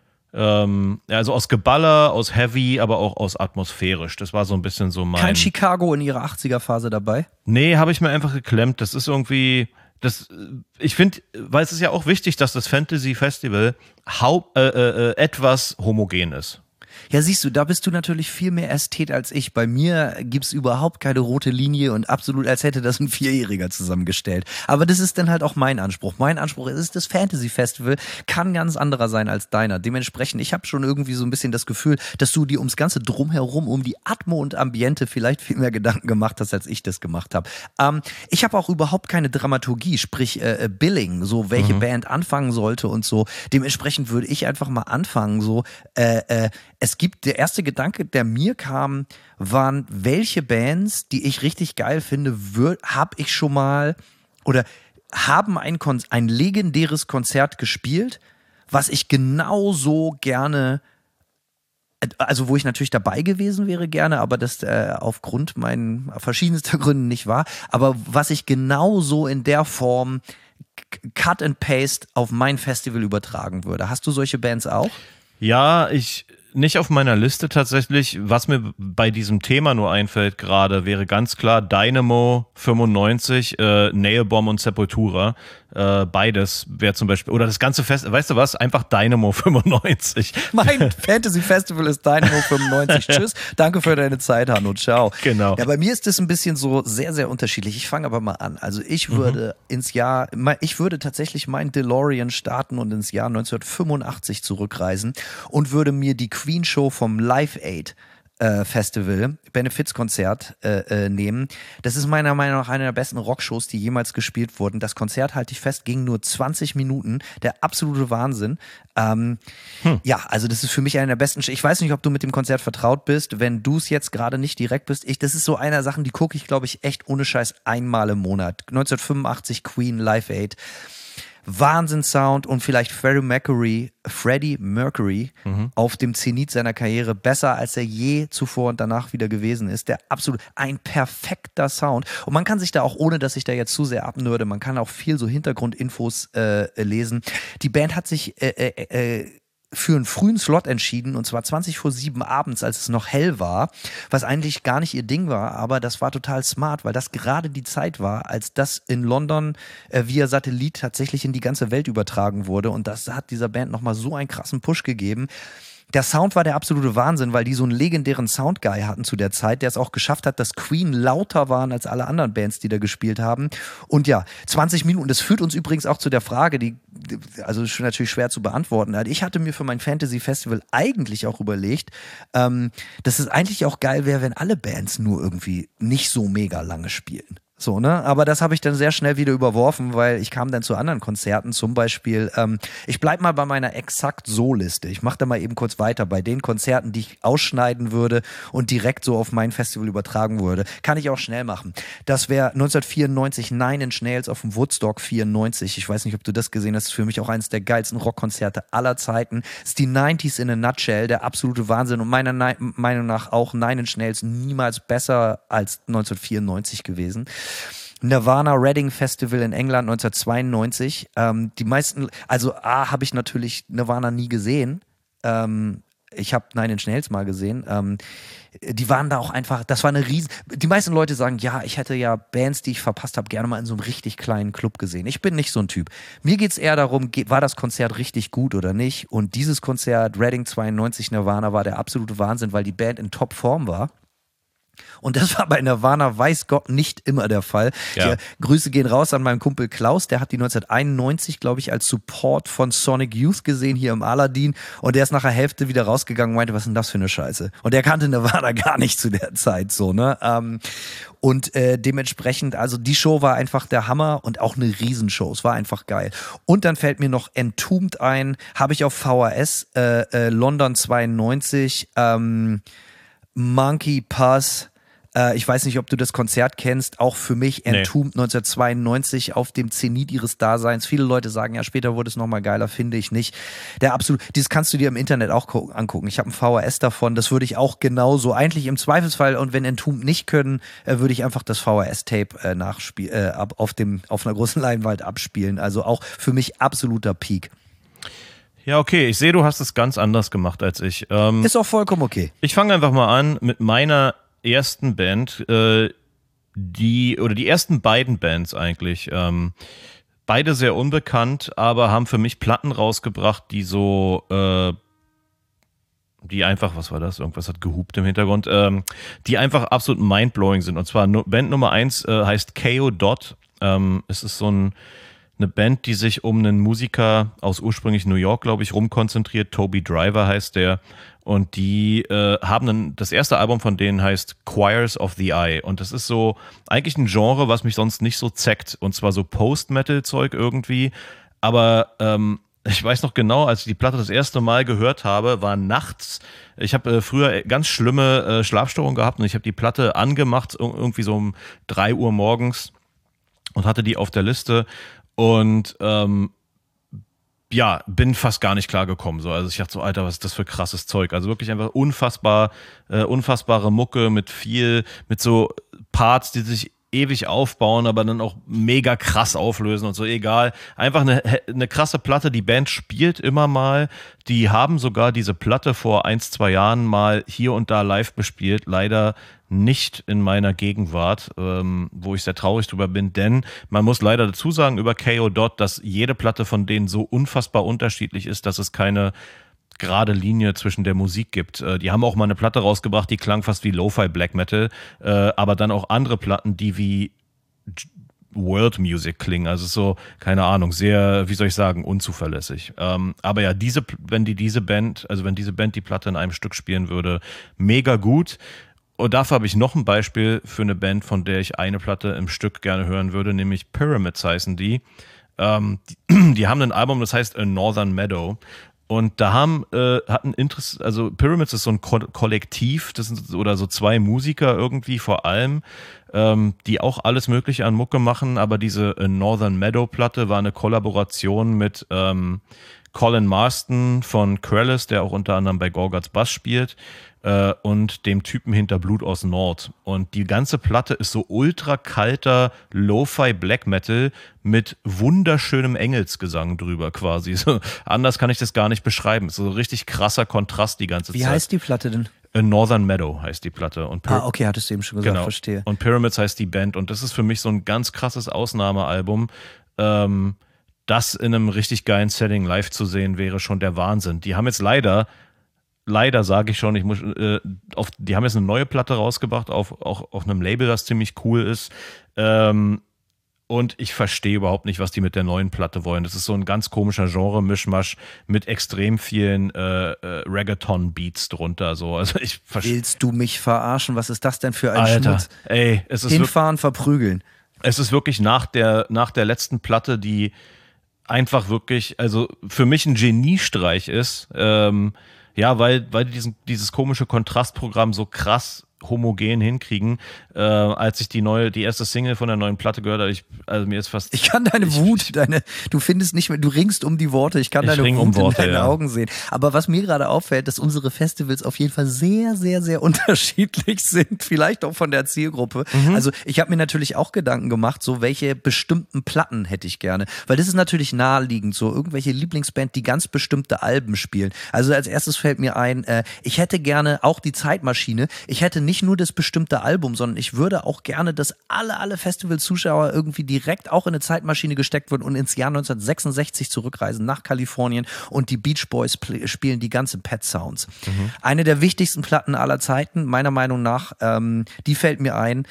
also aus Geballer, aus Heavy, aber auch aus atmosphärisch. Das war so ein bisschen so mein... Kein Chicago in ihrer 80er-Phase dabei? Nee, habe ich mir einfach geklemmt. Das ist irgendwie... ich finde, weil es ist ja auch wichtig, dass das Fantasy Festival etwas homogen ist. Ja, siehst du, da bist du natürlich viel mehr Ästhet als ich. Bei mir gibt's überhaupt keine rote Linie und absolut, als hätte das ein Vierjähriger zusammengestellt. Aber das ist dann halt auch mein Anspruch. Mein Anspruch ist, das Fantasy Festival kann ganz anderer sein als deiner. Dementsprechend, ich habe schon irgendwie so ein bisschen das Gefühl, dass du dir ums ganze Drumherum, um die Atmo und Ambiente vielleicht viel mehr Gedanken gemacht hast, als ich das gemacht habe. Ich habe auch überhaupt keine Dramaturgie, sprich Billing, so welche Band anfangen sollte und so. Dementsprechend würde ich einfach mal anfangen, so der erste Gedanke, der mir kam, waren, welche Bands, die ich richtig geil finde, habe ich schon mal oder haben ein legendäres Konzert gespielt, was ich genauso gerne, also wo ich natürlich dabei gewesen wäre gerne, aber das aufgrund meinen verschiedenster Gründen nicht war, aber was ich genauso in der Form Cut and Paste auf mein Festival übertragen würde. Hast du solche Bands auch? Ja, nicht auf meiner Liste tatsächlich. Was mir bei diesem Thema nur einfällt gerade, wäre ganz klar Dynamo 95, Nailbomb und Sepultura. Beides wäre zum Beispiel, oder das ganze Fest, weißt du was? Einfach Dynamo 95. Mein Fantasy Festival ist Dynamo 95. Tschüss. Danke für deine Zeit, Hanno. Ciao. Genau. Ja, bei mir ist das ein bisschen so sehr, sehr unterschiedlich. Ich fange aber mal an. Also ich würde ich würde tatsächlich meinen DeLorean starten und ins Jahr 1985 zurückreisen und würde mir die Queen Show vom Live Aid Festival, Benefizkonzert nehmen. Das ist meiner Meinung nach eine der besten Rockshows, die jemals gespielt wurden. Das Konzert, halte ich fest, ging nur 20 Minuten. Der absolute Wahnsinn. Ja, also das ist für mich einer der besten. Ich weiß nicht, ob du mit dem Konzert vertraut bist. Wenn du es jetzt gerade nicht direkt bist, das ist so einer Sachen, die gucke ich, glaube ich, echt ohne Scheiß einmal im Monat. 1985 Queen Live Aid. Wahnsinnssound und vielleicht Freddie Mercury auf dem Zenit seiner Karriere besser, als er je zuvor und danach wieder gewesen ist. Der absolut ein perfekter Sound. Und man kann sich da auch, ohne dass ich da jetzt zu sehr abnörde, man kann auch viel so Hintergrundinfos lesen. Die Band hat sich für einen frühen Slot entschieden, und zwar 6:20 abends, als es noch hell war, was eigentlich gar nicht ihr Ding war, aber das war total smart, weil das gerade die Zeit war, als das in London via Satellit tatsächlich in die ganze Welt übertragen wurde, und das hat dieser Band nochmal so einen krassen Push gegeben. Der Sound war der absolute Wahnsinn, weil die so einen legendären Soundguy hatten zu der Zeit, der es auch geschafft hat, dass Queen lauter waren als alle anderen Bands, die da gespielt haben. Und ja, 20 Minuten, das führt uns übrigens auch zu der Frage, also ist natürlich schwer zu beantworten. Ich hatte mir für mein Fantasy-Festival eigentlich auch überlegt, dass es eigentlich auch geil wäre, wenn alle Bands nur irgendwie nicht so mega lange spielen. So, ne? Aber das habe ich dann sehr schnell wieder überworfen, weil ich kam dann zu anderen Konzerten, zum Beispiel, ich bleibe mal bei meiner Exakt-So-Liste. Ich mache da mal eben kurz weiter. Bei den Konzerten, die ich ausschneiden würde und direkt so auf mein Festival übertragen würde, kann ich auch schnell machen. Das wäre 1994 Nine Inch Nails auf dem Woodstock 94. Ich weiß nicht, ob du das gesehen hast. Das ist für mich auch eines der geilsten Rockkonzerte aller Zeiten. Das ist die 90s in a nutshell, der absolute Wahnsinn, und meiner Meinung nach auch Nine Inch Nails niemals besser als 1994 gewesen. Nirvana Reading Festival in England 1992. Die meisten, also habe ich natürlich Nirvana nie gesehen. Ich habe Nine Inch Nails mal gesehen. Die waren da auch einfach, das war eine riesen. Die meisten Leute sagen, ja, ich hätte ja Bands, die ich verpasst habe, gerne mal in so einem richtig kleinen Club gesehen. Ich bin nicht so ein Typ. Mir geht es eher darum, war das Konzert richtig gut oder nicht? Und dieses Konzert, Reading 92 Nirvana, war der absolute Wahnsinn, weil die Band in Topform war. Und das war bei Nirvana, weiß Gott, nicht immer der Fall. Ja. Grüße gehen raus an meinen Kumpel Klaus, der hat die 1991, glaube ich, als Support von Sonic Youth gesehen, hier im Aladdin. Und der ist nach der Hälfte wieder rausgegangen und meinte, was ist denn das für eine Scheiße? Und der kannte Nirvana gar nicht zu der Zeit, so, ne? Und dementsprechend, also die Show war einfach der Hammer und auch eine Riesenshow. Es war einfach geil. Und dann fällt mir noch Entombed ein, habe ich auf VHS, London 92, Monkey Pass. Ich weiß nicht, ob du das Konzert kennst. Auch für mich Entombed 1992 auf dem Zenit ihres Daseins. Viele Leute sagen, ja, später wurde es nochmal geiler, finde ich nicht. Dieses kannst du dir im Internet auch angucken. Ich habe ein VHS davon, das würde ich auch genauso, eigentlich im Zweifelsfall, und wenn Entombed nicht können, würde ich einfach das VHS-Tape auf einer großen Leinwand abspielen. Also auch für mich absoluter Peak. Ja, okay, ich sehe, du hast es ganz anders gemacht als ich. Ist auch vollkommen okay. Ich fange einfach mal an mit meiner ersten Band, die ersten beiden Bands eigentlich. Beide sehr unbekannt, aber haben für mich Platten rausgebracht, die so, die einfach, was war das? Irgendwas hat gehupt im Hintergrund, die einfach absolut mindblowing sind. Und zwar Band Nummer 1 heißt K.O. Dot. Es ist so eine Band, die sich um einen Musiker aus ursprünglich New York, glaube ich, rumkonzentriert. Toby Driver heißt der. Und die haben das erste Album von denen heißt Choirs of the Eye. Und das ist so eigentlich ein Genre, was mich sonst nicht so zeckt. Und zwar so Post-Metal-Zeug irgendwie. Aber ich weiß noch genau, als ich die Platte das erste Mal gehört habe, war nachts. Ich habe früher ganz schlimme Schlafstörungen gehabt und ich habe die Platte angemacht, irgendwie so um 3 Uhr morgens und hatte die auf der Liste. Und ja, bin fast gar nicht klargekommen. So. Also ich dachte so, Alter, was ist das für krasses Zeug? Also wirklich einfach unfassbare Mucke mit so Parts, die sich ewig aufbauen, aber dann auch mega krass auflösen und so, egal. Einfach eine krasse Platte. Die Band spielt immer mal. Die haben sogar diese Platte vor 1-2 Jahren mal hier und da live bespielt. Leider nicht in meiner Gegenwart, wo ich sehr traurig drüber bin, denn man muss leider dazu sagen über K.O. Dot, dass jede Platte von denen so unfassbar unterschiedlich ist, dass es keine gerade Linie zwischen der Musik gibt. Die haben auch mal eine Platte rausgebracht, die klang fast wie Lo-Fi Black Metal, aber dann auch andere Platten, die wie World Music klingen. Also so, keine Ahnung, sehr, wie soll ich sagen, unzuverlässig. Aber ja, wenn diese Band die Platte in einem Stück spielen würde, mega gut. Und dafür habe ich noch ein Beispiel für eine Band, von der ich eine Platte im Stück gerne hören würde, nämlich Pyramids heißen die. Die haben ein Album, das heißt A Northern Meadow. Und da hatten Interesse, also Pyramids ist so ein Kollektiv, das sind oder so zwei Musiker irgendwie vor allem, die auch alles Mögliche an Mucke machen, aber diese Northern Meadow Platte war eine Kollaboration mit Colin Marston von Krellis, der auch unter anderem bei Gorguts Bass spielt, und dem Typen hinter Blut aus Nord. Und die ganze Platte ist so ultra kalter Lo-Fi Black Metal mit wunderschönem Engelsgesang drüber quasi. So, anders kann ich das gar nicht beschreiben. So richtig krasser Kontrast die ganze Zeit. Wie heißt die Platte denn? Northern Meadow heißt die Platte. Und okay, hattest du eben schon gesagt, genau. Verstehe. Und Pyramids heißt die Band. Und das ist für mich so ein ganz krasses Ausnahmealbum. Das in einem richtig geilen Setting live zu sehen, wäre schon der Wahnsinn. Die haben jetzt leider sage ich schon, die haben jetzt eine neue Platte rausgebracht, auch auf einem Label, das ziemlich cool ist. Und ich verstehe überhaupt nicht, was die mit der neuen Platte wollen. Das ist so ein ganz komischer Genre-Mischmasch mit extrem vielen Reggaeton-Beats drunter. So. Also Willst du mich verarschen? Was ist das denn für ein Alter, Schmutz? Ey, es ist Hinfahren, verprügeln. Es ist wirklich nach der letzten Platte, die einfach wirklich, also für mich ein Geniestreich ist. Ja, weil die dieses komische Kontrastprogramm so krass homogen hinkriegen. Als ich die erste Single von der neuen Platte gehört habe, mir ist fast... Ich kann deine Wut, du findest nicht mehr, du ringst um die Worte, ich kann deine Wut in deinen Augen sehen. Aber was mir gerade auffällt, dass unsere Festivals auf jeden Fall sehr, sehr, sehr unterschiedlich sind, vielleicht auch von der Zielgruppe. Also ich habe mir natürlich auch Gedanken gemacht, so welche bestimmten Platten hätte ich gerne. Weil das ist natürlich naheliegend, so irgendwelche Lieblingsband, die ganz bestimmte Alben spielen. Also als erstes fällt mir ein, ich hätte gerne auch die Zeitmaschine. Ich hätte nicht nur das bestimmte Album, sondern ich würde auch gerne, dass alle Festival-Zuschauer irgendwie direkt auch in eine Zeitmaschine gesteckt werden und ins Jahr 1966 zurückreisen nach Kalifornien und die Beach Boys spielen die ganzen Pet Sounds. Eine der wichtigsten Platten aller Zeiten, meiner Meinung nach, die fällt mir ein.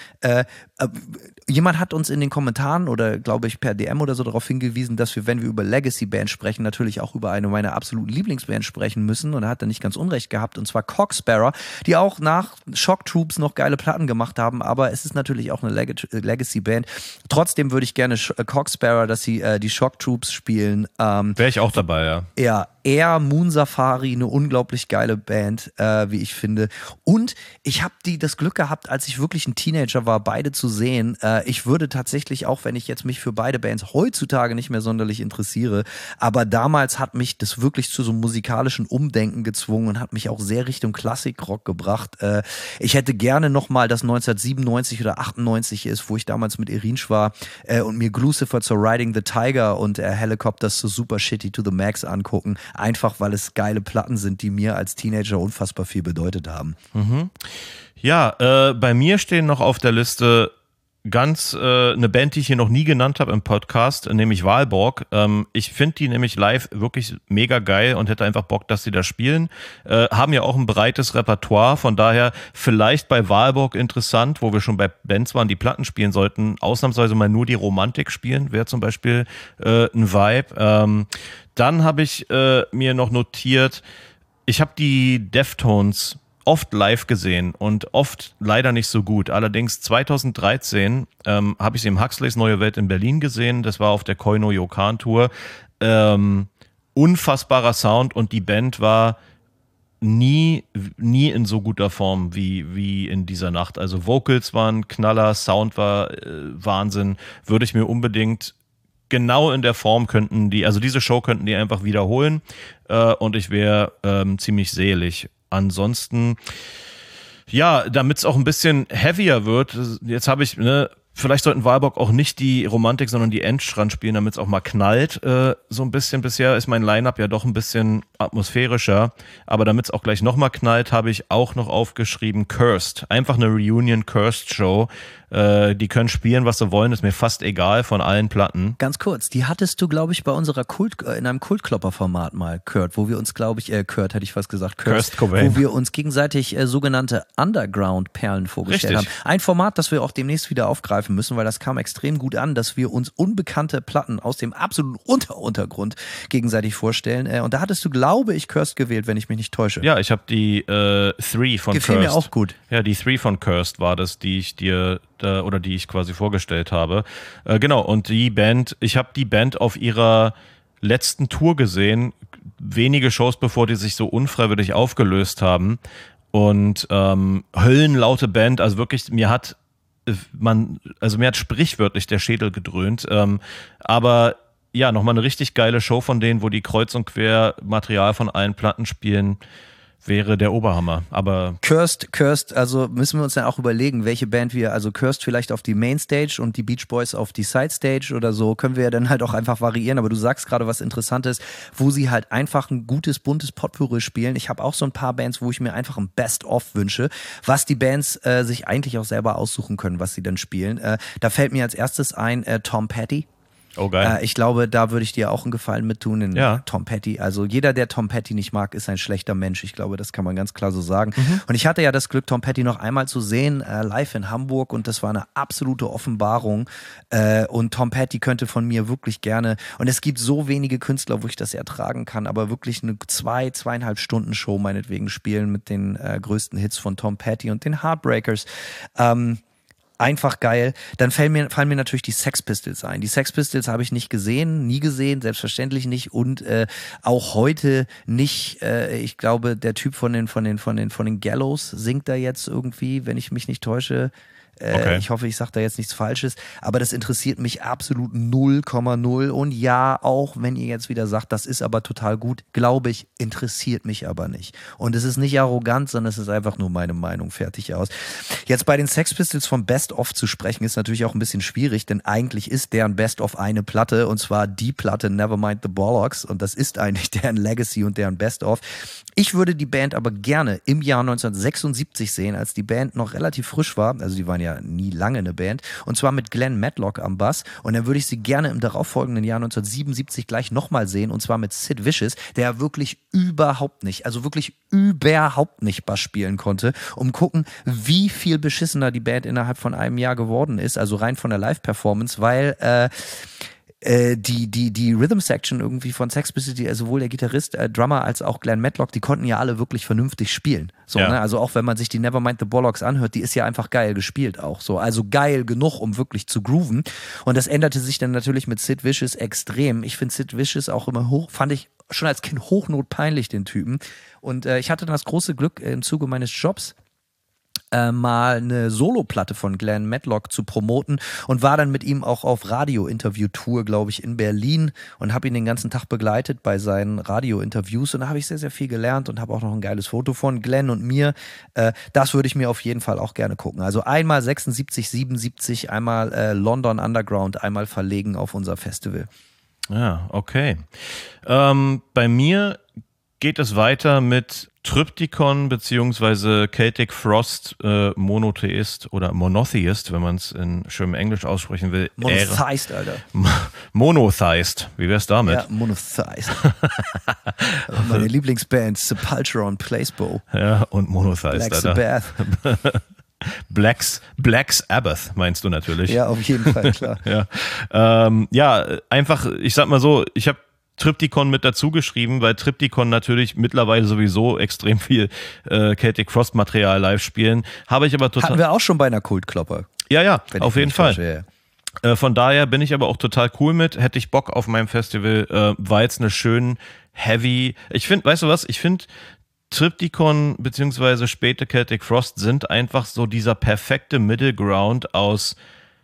Jemand hat uns in den Kommentaren oder glaube ich per DM oder so darauf hingewiesen, dass wir, wenn wir über Legacy Band sprechen, natürlich auch über eine meiner absoluten Lieblingsbands sprechen müssen und er hat da nicht ganz unrecht gehabt und zwar Cock-Sparrer, die auch nach Shock Troops noch geile Platten gemacht haben, aber es ist natürlich auch eine Legacy Band. Trotzdem würde ich gerne Cock-Sparrer, dass sie die Shock Troops spielen. Wäre ich auch dabei, ja. Ja, Moon Safari, eine unglaublich geile Band, wie ich finde. Und ich habe das Glück gehabt, als ich wirklich ein Teenager war, beide zu sehen. Ich würde tatsächlich, auch wenn ich jetzt mich für beide Bands heutzutage nicht mehr sonderlich interessiere, aber damals hat mich das wirklich zu so einem musikalischen Umdenken gezwungen und hat mich auch sehr Richtung Klassikrock gebracht. Ich hätte gerne nochmal das 1997 oder 98 ist, wo ich damals mit Irinsch war und mir Glucifer zur Riding the Tiger und Helicopters zu Super Shitty to the Max angucken. Einfach, weil es geile Platten sind, die mir als Teenager unfassbar viel bedeutet haben. Ja, bei mir stehen noch auf der Liste eine Band, die ich hier noch nie genannt habe im Podcast, nämlich Walborg. Ich finde die nämlich live wirklich mega geil und hätte einfach Bock, dass sie da spielen. Haben ja auch ein breites Repertoire, von daher vielleicht bei Walborg interessant, wo wir schon bei Bands waren, die Platten spielen sollten, ausnahmsweise mal nur die Romantik spielen, wäre zum Beispiel ein Vibe. Dann habe ich mir noch notiert, ich habe die Deftones oft live gesehen und oft leider nicht so gut. Allerdings 2013 habe ich sie im Huxleys Neue Welt in Berlin gesehen. Das war auf der Koino Yokan Tour. Unfassbarer Sound und die Band war nie in so guter Form wie in dieser Nacht. Also Vocals waren Knaller, Sound war Wahnsinn. Würde ich mir unbedingt genau in der Form diese Show könnten die einfach wiederholen und ich wäre ziemlich selig. Ansonsten, ja, damit es auch ein bisschen heavier wird, jetzt habe ich, vielleicht sollten Walborg auch nicht die Romantik, sondern die Endstrand spielen, damit es auch mal knallt. So ein bisschen bisher ist mein Line-Up ja doch ein bisschen atmosphärischer, aber damit es auch gleich nochmal knallt, habe ich auch noch aufgeschrieben Cursed. Einfach eine Reunion Cursed-Show. Die können spielen, was sie wollen, ist mir fast egal von allen Platten. Ganz kurz, die hattest du, glaube ich, bei unserer in einem Kultklopper-Format mal, Kurt, wo wir uns, glaube ich, Kurt hätte ich fast gesagt, Cursed Cobain. Wo wir uns gegenseitig sogenannte Underground-Perlen vorgestellt haben. Ein Format, das wir auch demnächst wieder aufgreifen müssen, weil das kam extrem gut an, dass wir uns unbekannte Platten aus dem absoluten Untergrund gegenseitig vorstellen. Und da hattest du, glaube ich, Cursed gewählt, wenn ich mich nicht täusche. Ja, ich habe die 3 von Cursed. Gefiel mir auch gut. Ja, die 3 von Cursed war das, die ich quasi vorgestellt habe. Genau, und ich habe die Band auf ihrer letzten Tour gesehen, wenige Shows, bevor die sich so unfreiwillig aufgelöst haben. Und höllenlaute Band, also wirklich, mir hat sprichwörtlich der Schädel gedröhnt. Aber ja, nochmal eine richtig geile Show von denen, wo die kreuz und quer Material von allen Platten spielen, wäre der Oberhammer. Aber Cursed, also müssen wir uns dann auch überlegen, welche Band wir, also Cursed vielleicht auf die Mainstage und die Beach Boys auf die Sidestage oder so, können wir ja dann halt auch einfach variieren. Aber du sagst gerade was Interessantes, wo sie halt einfach ein gutes, buntes Potpourri spielen. Ich habe auch so ein paar Bands, wo ich mir einfach ein Best-of wünsche, was die Bands sich eigentlich auch selber aussuchen können, was sie dann spielen. Da fällt mir als erstes ein Tom Petty. oh geil. Ich glaube, da würde ich dir auch einen Gefallen mit tun in Ja. Tom Petty. Also jeder, der Tom Petty nicht mag, ist ein schlechter Mensch. Ich glaube, das kann man ganz klar so sagen. Und ich hatte ja das Glück, Tom Petty noch einmal zu sehen, live in Hamburg, und das war eine absolute Offenbarung. Und Tom Petty könnte von mir wirklich gerne, und es gibt so wenige Künstler, wo ich das ertragen kann, aber wirklich eine 2,5 Stunden Show meinetwegen spielen mit den größten Hits von Tom Petty und den Heartbreakers. Einfach geil. Dann fallen mir natürlich die Sex Pistols ein. Die Sex Pistols habe ich nicht gesehen, nie gesehen, selbstverständlich nicht, und auch heute nicht. Ich glaube, der Typ von den Gallows singt da jetzt irgendwie, wenn ich mich nicht täusche. Okay. Ich hoffe, ich sage da jetzt nichts Falsches, aber das interessiert mich absolut 0,0. Und ja, auch wenn ihr jetzt wieder sagt, das ist aber total gut, glaube ich, interessiert mich aber nicht. Und es ist nicht arrogant, sondern es ist einfach nur meine Meinung, fertig aus. Jetzt bei den Sex Pistols vom Best-of zu sprechen, ist natürlich auch ein bisschen schwierig, denn eigentlich ist deren Best-of eine Platte, und zwar die Platte Nevermind the Bollocks, und das ist eigentlich deren Legacy und deren Best-of. Ich würde die Band aber gerne im Jahr 1976 sehen, als die Band noch relativ frisch war, also die waren ja nie lange eine Band, und zwar mit Glenn Matlock am Bass, und dann würde ich sie gerne im darauffolgenden Jahr 1977 gleich nochmal sehen, und zwar mit Sid Vicious, der wirklich überhaupt nicht Bass spielen konnte, um gucken, wie viel beschissener die Band innerhalb von einem Jahr geworden ist, also rein von der Live-Performance, weil die Rhythm-Section irgendwie von Sex Pistols, sowohl der Gitarrist, Drummer als auch Glenn Matlock, die konnten ja alle wirklich vernünftig spielen. So, Ja. ne? Also auch wenn man sich die Nevermind the Bollocks anhört, die ist ja einfach geil gespielt auch so. Also geil genug, um wirklich zu grooven. Und das änderte sich dann natürlich mit Sid Vicious extrem. Ich finde Sid Vicious auch immer fand ich schon als Kind hochnotpeinlich, den Typen. Und ich hatte dann das große Glück, im Zuge meines Jobs mal eine Soloplatte von Glenn Matlock zu promoten, und war dann mit ihm auch auf Radio-Interview-Tour, glaube ich, in Berlin, und habe ihn den ganzen Tag begleitet bei seinen Radio-Interviews, und da habe ich sehr, sehr viel gelernt und habe auch noch ein geiles Foto von Glenn und mir. Das würde ich mir auf jeden Fall auch gerne gucken. Also einmal 76, 77, einmal London Underground, einmal verlegen auf unser Festival. Ja, okay. Bei mir geht es weiter mit Triptychon beziehungsweise Celtic Frost, Monotheist oder Monotheist, wenn man es in schönem Englisch aussprechen will. Monotheist, Alter. Monotheist, wie wär's damit? Ja, Monotheist. Meine Lieblingsband, Sepultura und Placebo. Ja, und Monotheist, Black Alter. Sabbath. Black Sabbath meinst du natürlich. Ja, auf jeden Fall, klar. Ja, einfach, ich sag mal so, ich habe Triptychon mit dazu geschrieben, weil Triptychon natürlich mittlerweile sowieso extrem viel Celtic Frost Material live spielen. Habe ich aber total. Hatten wir auch schon bei einer Kultklopper. Ja, wenn auf ich jeden mich Fall. verstehe. Von daher bin ich aber auch total cool mit. Hätte ich Bock auf meinem Festival, weil es eine schön heavy. Ich finde, weißt du was? Ich finde, Triptychon beziehungsweise späte Celtic Frost sind einfach so dieser perfekte Middle Ground aus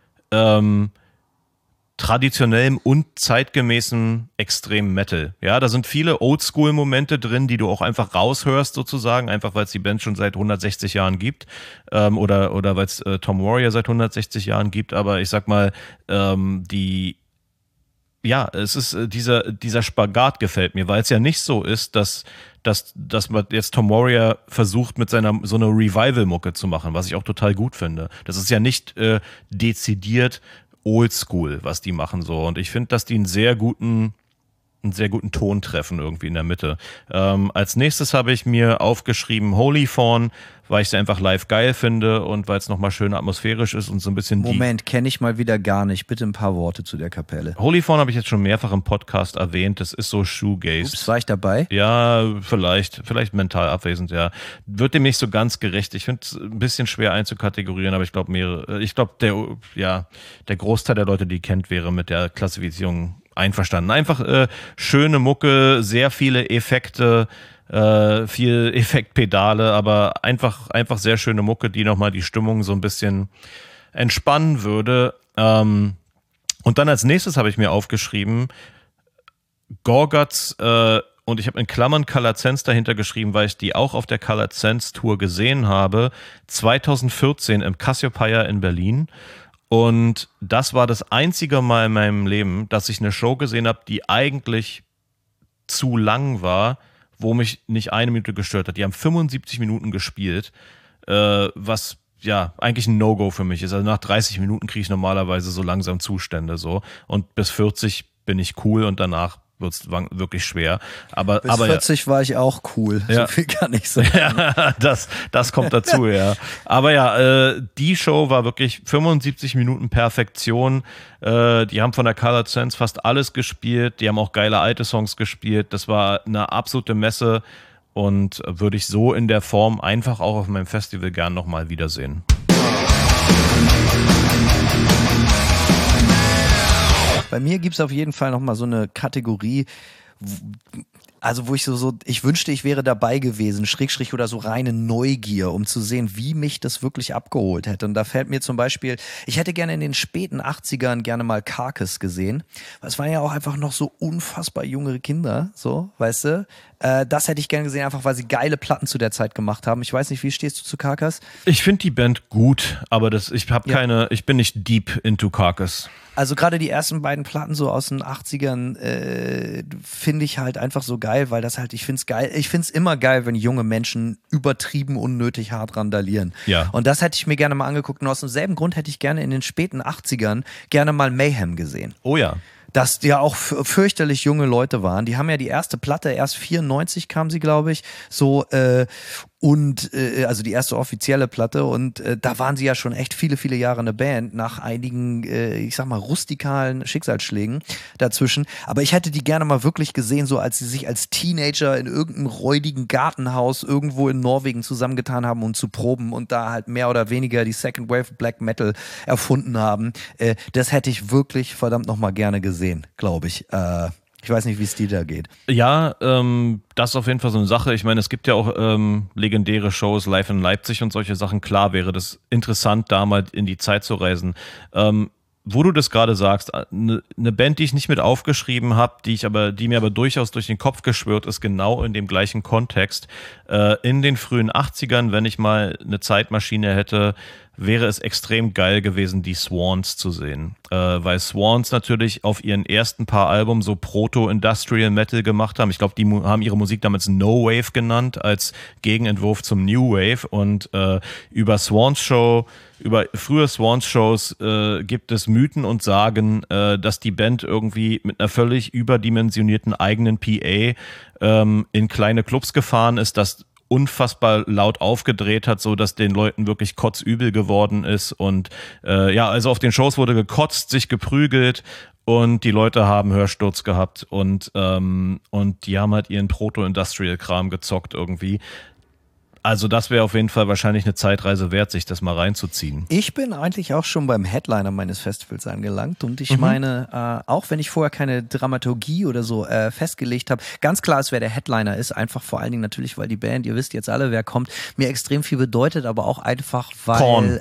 traditionellem und zeitgemäßem extrem Metal. Ja, da sind viele Oldschool-Momente drin, die du auch einfach raushörst sozusagen, einfach weil es die Band schon seit 160 Jahren gibt oder weil es Tom Warrior seit 160 Jahren gibt, aber ich sag mal, es ist dieser Spagat gefällt mir, weil es ja nicht so ist, dass man jetzt Tom Warrior versucht, mit so einer Revival-Mucke zu machen, was ich auch total gut finde. Das ist ja nicht dezidiert Oldschool, was die machen so. Und ich finde, dass die einen sehr guten Ton treffen irgendwie in der Mitte. Als nächstes habe ich mir aufgeschrieben Holy Fawn, weil ich sie einfach live geil finde und weil es nochmal schön atmosphärisch ist und so ein bisschen Moment, kenne ich mal wieder gar nicht. Bitte ein paar Worte zu der Kapelle. Holy Fawn habe ich jetzt schon mehrfach im Podcast erwähnt. Das ist so Shoegaze. Ups, war ich dabei? Ja, vielleicht mental abwesend, ja. Wird dem nicht so ganz gerecht. Ich finde es ein bisschen schwer einzukategorieren, aber ich glaube der Großteil der Leute, die kennt, wäre mit der Klassifizierung einverstanden. Einfach schöne Mucke, sehr viele Effekte, viel Effektpedale, aber einfach sehr schöne Mucke, die nochmal die Stimmung so ein bisschen entspannen würde. Und dann als nächstes habe ich mir aufgeschrieben, Gorguts, und ich habe in Klammern Colored Sense dahinter geschrieben, weil ich die auch auf der Colored Sense Tour gesehen habe, 2014 im Cassiopeia in Berlin. Und das war das einzige Mal in meinem Leben, dass ich eine Show gesehen habe, die eigentlich zu lang war, wo mich nicht eine Minute gestört hat. Die haben 75 Minuten gespielt, was ja eigentlich ein No-Go für mich ist. Also nach 30 Minuten kriege ich normalerweise so langsam Zustände so. Und bis 40 bin ich cool und danach wird es wirklich schwer. Aber 40 war ich auch cool. Ja. So viel kann ich sagen. Ja, das kommt dazu, ja. Aber ja, die Show war wirklich 75 Minuten Perfektion. Die haben von der Colored Sense fast alles gespielt. Die haben auch geile alte Songs gespielt. Das war eine absolute Messe und würde ich so in der Form einfach auch auf meinem Festival gern nochmal wiedersehen. Bei mir gibt es auf jeden Fall nochmal so eine Kategorie, also wo ich ich wünschte, ich wäre dabei gewesen, Schrägstrich oder so reine Neugier, um zu sehen, wie mich das wirklich abgeholt hätte. Und da fällt mir zum Beispiel, ich hätte gerne in den späten 80ern gerne mal Carcass gesehen. Weil es waren ja auch einfach noch so unfassbar junge Kinder, so, weißt du? Das hätte ich gerne gesehen, einfach weil sie geile Platten zu der Zeit gemacht haben. Ich weiß nicht, wie stehst du zu Carcass? Ich finde die Band gut, aber ich bin nicht deep into Carcass. Also gerade die ersten beiden Platten so aus den 80ern finde ich halt einfach so geil, weil das halt, ich finde es geil. Ich finde es immer geil, wenn junge Menschen übertrieben unnötig hart randalieren. Ja. Und das hätte ich mir gerne mal angeguckt. Und aus demselben Grund hätte ich gerne in den späten 80ern gerne mal Mayhem gesehen. Oh ja. Dass die ja auch fürchterlich junge Leute waren. Die haben ja die erste Platte, erst 94 kam sie, glaube ich, so also die erste offizielle Platte und da waren sie ja schon echt viele, viele Jahre eine Band nach einigen, ich sag mal, rustikalen Schicksalsschlägen dazwischen. Aber ich hätte die gerne mal wirklich gesehen, so als sie sich als Teenager in irgendeinem räudigen Gartenhaus irgendwo in Norwegen zusammengetan haben, um zu proben und da halt mehr oder weniger die Second Wave Black Metal erfunden haben. Das hätte ich wirklich verdammt nochmal gerne gesehen, glaube ich. Ich weiß nicht, wie es dir da geht. Ja, das ist auf jeden Fall so eine Sache. Ich meine, es gibt ja auch legendäre Shows live in Leipzig und solche Sachen. Klar wäre das interessant, da mal in die Zeit zu reisen. Wo du das gerade sagst, eine Band, die ich nicht mit aufgeschrieben habe, die mir aber durchaus durch den Kopf geschwirrt ist, genau in dem gleichen Kontext. In den frühen 80ern, wenn ich mal eine Zeitmaschine hätte, wäre es extrem geil gewesen, die Swans zu sehen. Weil Swans natürlich auf ihren ersten paar Alben so Proto-Industrial Metal gemacht haben. Ich glaube, die haben ihre Musik damals No Wave genannt, als Gegenentwurf zum New Wave. Und über frühe Swans-Shows gibt es Mythen und Sagen, dass die Band irgendwie mit einer völlig überdimensionierten eigenen PA in kleine Clubs gefahren ist, das unfassbar laut aufgedreht hat, so dass den Leuten wirklich kotzübel geworden ist und also auf den Shows wurde gekotzt, sich geprügelt und die Leute haben Hörsturz gehabt und die haben halt ihren Proto-Industrial-Kram gezockt irgendwie. Also das wäre auf jeden Fall wahrscheinlich eine Zeitreise wert, sich das mal reinzuziehen. Ich bin eigentlich auch schon beim Headliner meines Festivals angelangt und ich meine, auch wenn ich vorher keine Dramaturgie oder so festgelegt habe, ganz klar ist, wer der Headliner ist, einfach vor allen Dingen natürlich, weil die Band, ihr wisst jetzt alle, wer kommt, mir extrem viel bedeutet, aber auch einfach, weil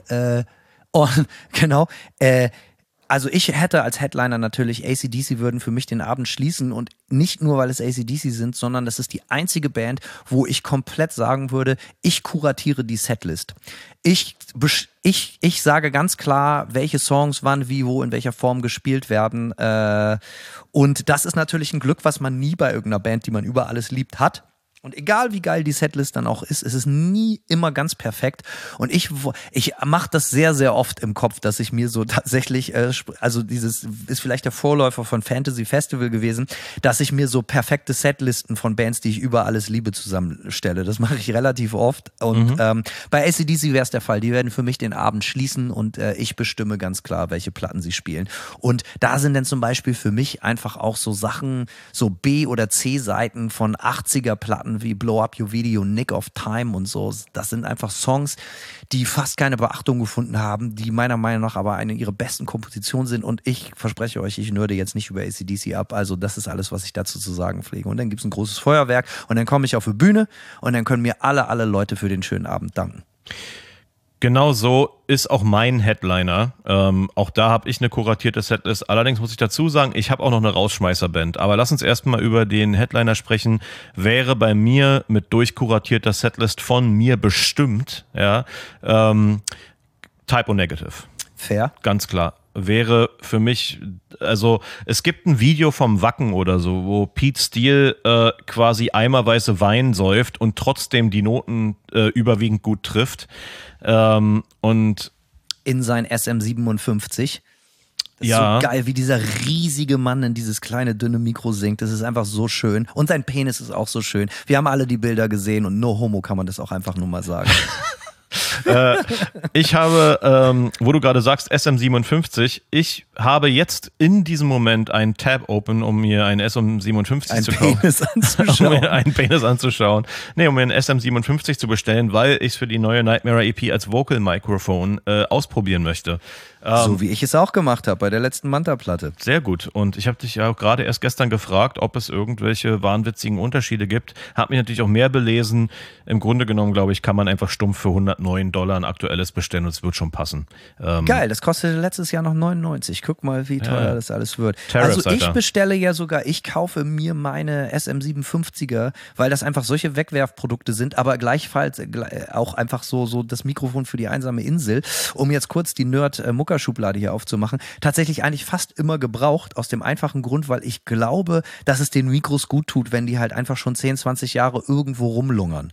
genau, also ich hätte als Headliner natürlich AC/DC würden für mich den Abend schließen und nicht nur, weil es AC/DC sind, sondern das ist die einzige Band, wo ich komplett sagen würde, ich kuratiere die Setlist. Ich sage ganz klar, welche Songs wann, wie, wo, in welcher Form gespielt werden und das ist natürlich ein Glück, was man nie bei irgendeiner Band, die man über alles liebt, hat. Und egal wie geil die Setlist dann auch ist, es ist nie immer ganz perfekt. Und ich mache das sehr, sehr oft im Kopf, dass ich mir so tatsächlich, also dieses ist vielleicht der Vorläufer von Fantasy Festival gewesen, dass ich mir so perfekte Setlisten von Bands, die ich über alles liebe, zusammenstelle. Das mache ich relativ oft. Und bei AC/DC wäre es der Fall. Die werden für mich den Abend schließen und ich bestimme ganz klar, welche Platten sie spielen. Und da sind dann zum Beispiel für mich einfach auch so Sachen, so B- oder C-Seiten von 80er-Platten Sachen wie Blow Up Your Video, Nick of Time und so, das sind einfach Songs, die fast keine Beachtung gefunden haben, die meiner Meinung nach aber eine ihrer besten Kompositionen sind und ich verspreche euch, ich nörde jetzt nicht über AC/DC ab, also das ist alles, was ich dazu zu sagen pflege. Und dann gibt es ein großes Feuerwerk und dann komme ich auf die Bühne und dann können mir alle Leute für den schönen Abend danken. Genau so ist auch mein Headliner. Auch da habe ich eine kuratierte Setlist. Allerdings muss ich dazu sagen, ich habe auch noch eine Rausschmeißerband. Aber lass uns erstmal über den Headliner sprechen. Wäre bei mir mit durchkuratierter Setlist von mir bestimmt, ja, Type O Negative. Fair. Ganz klar. Wäre für mich, also es gibt ein Video vom Wacken oder so, wo Pete Steele quasi eimerweise Wein säuft und trotzdem die Noten überwiegend gut trifft. Und in sein SM57. Das ja. ist so geil, wie dieser riesige Mann in dieses kleine, dünne Mikro singt. Das ist einfach so schön. Und sein Penis ist auch so schön. Wir haben alle die Bilder gesehen und no homo kann man das auch einfach nur mal sagen. Ich habe, wo du gerade sagst, SM57, ich habe jetzt in diesem Moment einen Tab open, um mir einen SM57 zu kaufen. Penis anzuschauen. Um mir einen Penis anzuschauen. Nee, um mir einen SM57 zu bestellen, weil ich es für die neue Nightmare EP als Vocal Microphone ausprobieren möchte. So wie ich es auch gemacht habe bei der letzten Manta-Platte. Sehr gut. Und ich habe dich ja auch gerade erst gestern gefragt, ob es irgendwelche wahnwitzigen Unterschiede gibt. Habe mich natürlich auch mehr belesen. Im Grunde genommen, glaube ich, kann man einfach stumpf für $109 ein aktuelles bestellen und es wird schon passen. Geil, das kostete letztes Jahr noch 99. Guck mal, wie teuer das alles wird. Tariffs, also ich Alter. bestelle ja sogar, ich kaufe mir meine SM57er, weil das einfach solche Wegwerfprodukte sind, aber gleichfalls auch einfach so das Mikrofon für die einsame Insel, um jetzt kurz die Nerd-Mucker-Schublade hier aufzumachen, tatsächlich eigentlich fast immer gebraucht, aus dem einfachen Grund, weil ich glaube, dass es den Mikros gut tut, wenn die halt einfach schon 10, 20 Jahre irgendwo rumlungern.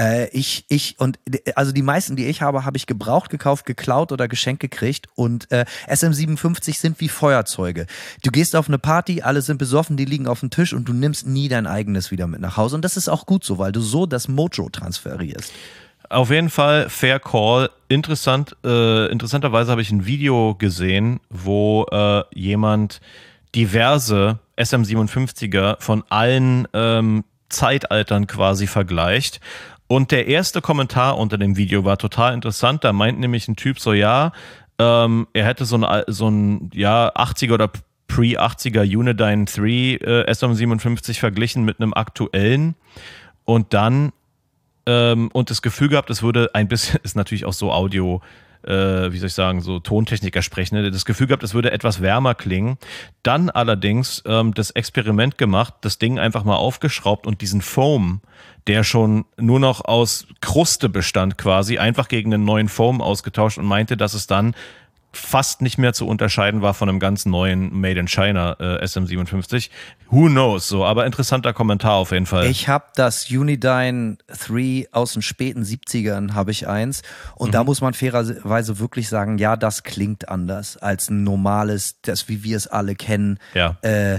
Also die meisten, die ich habe ich gebraucht, gekauft, geklaut oder geschenkt gekriegt und SM57 sind wie Feuerzeuge. Du gehst auf eine Party, alle sind besoffen, die liegen auf dem Tisch und du nimmst nie dein eigenes wieder mit nach Hause und das ist auch gut so, weil du so das Mojo transferierst. Auf jeden Fall fair call. Interessanterweise habe ich ein Video gesehen, wo jemand diverse SM57er von allen Zeitaltern quasi vergleicht. Und der erste Kommentar unter dem Video war total interessant. Da meint nämlich ein Typ so, er hätte so ein 80er oder Pre-80er Unidyne 3 SM57 verglichen mit einem aktuellen und dann und das Gefühl gehabt, es würde ein bisschen, ist natürlich auch so Audio, so Tontechniker sprechen, ne? Das Gefühl gehabt, es würde etwas wärmer klingen. Dann allerdings das Experiment gemacht, das Ding einfach mal aufgeschraubt und diesen Foam, der schon nur noch aus Kruste bestand quasi, einfach gegen einen neuen Foam ausgetauscht und meinte, dass es dann fast nicht mehr zu unterscheiden war von einem ganz neuen Made in China SM57. Who knows? So, aber interessanter Kommentar auf jeden Fall. Ich habe das Unidyne 3 aus den späten 70ern, habe ich eins. Und da muss man fairerweise wirklich sagen, ja, das klingt anders als ein normales, das wie wir es alle kennen. Ja.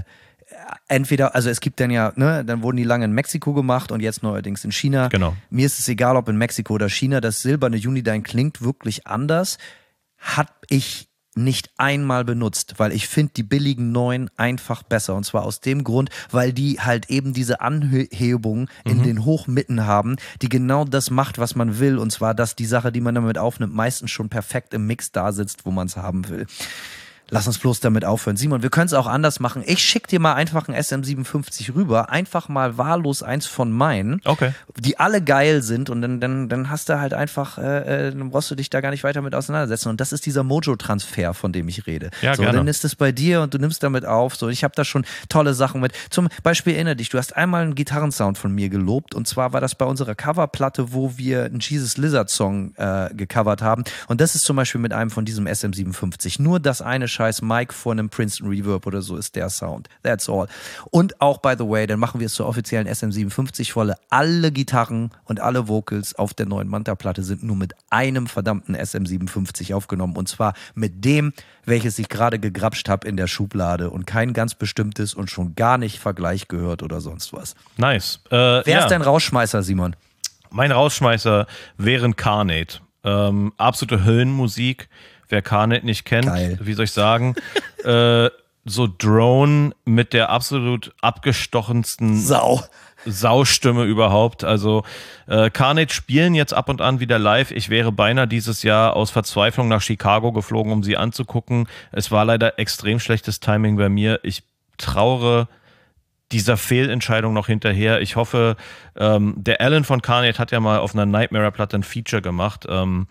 Entweder, also es gibt dann ja, ne, dann wurden die lange in Mexiko gemacht und jetzt neuerdings in China. Genau. Mir ist es egal, ob in Mexiko oder China, das silberne Unidyne klingt wirklich anders. Hat ich nicht einmal benutzt, weil ich finde die billigen neuen einfach besser. Und zwar aus dem Grund, weil die halt eben diese Anhebung in den Hochmitten haben, die genau das macht, was man will. Und zwar, dass die Sache, die man damit aufnimmt, meistens schon perfekt im Mix da sitzt, wo man es haben will. Lass uns bloß damit aufhören. Simon, wir können es auch anders machen. Ich schicke dir mal einfach ein SM57 rüber, einfach mal wahllos eins von meinen, Okay. die alle geil sind und dann hast du halt einfach, dann brauchst du dich da gar nicht weiter mit auseinandersetzen. Und das ist dieser Mojo-Transfer, von dem ich rede. Ja, so, gerne. dann ist es bei dir und du nimmst damit auf. So, ich habe da schon tolle Sachen mit. Zum Beispiel erinnere dich, du hast einmal einen Gitarrensound von mir gelobt und zwar war das bei unserer Coverplatte, wo wir einen Jesus Lizard Song gecovert haben. Und das ist zum Beispiel mit einem von diesem SM57. Nur das eine scheiß Mic von einem Princeton Reverb oder so ist der Sound. That's all. Und auch, by the way, dann machen wir es zur offiziellen SM57-Volle. Alle Gitarren und alle Vocals auf der neuen Manta-Platte sind nur mit einem verdammten SM57 aufgenommen. Und zwar mit dem, welches ich gerade gegrapscht habe in der Schublade und kein ganz bestimmtes und schon gar nicht Vergleich gehört oder sonst was. Nice. Wer ist dein Rausschmeißer, Simon? Mein Rausschmeißer wäre Carnate. Absolute Höllenmusik. Wer Carnate nicht kennt, Geil. wie soll ich sagen, so Drone mit der absolut abgestochensten Saustimme überhaupt. Also Carnage spielen jetzt ab und an wieder live. Ich wäre beinahe dieses Jahr aus Verzweiflung nach Chicago geflogen, um sie anzugucken. Es war leider extrem schlechtes Timing bei mir. Ich trauere dieser Fehlentscheidung noch hinterher. Ich hoffe, der Alan von Carnage hat ja mal auf einer Nightmare-Platte ein Feature gemacht.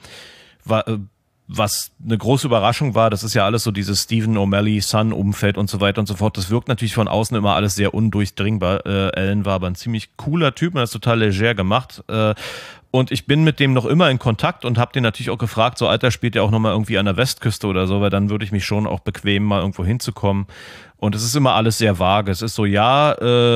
Was eine große Überraschung war, das ist ja alles so dieses Stephen O'Malley, Sun-Umfeld und so weiter und so fort. Das wirkt natürlich von außen immer alles sehr undurchdringbar. Alan war aber ein ziemlich cooler Typ, man hat es total leger gemacht. Und ich bin mit dem noch immer in Kontakt und habe den natürlich auch gefragt, so Alter, spielt der auch nochmal irgendwie an der Westküste oder so, weil dann würde ich mich schon auch bequemen, mal irgendwo hinzukommen. Und es ist immer alles sehr vage. Es ist so, ja,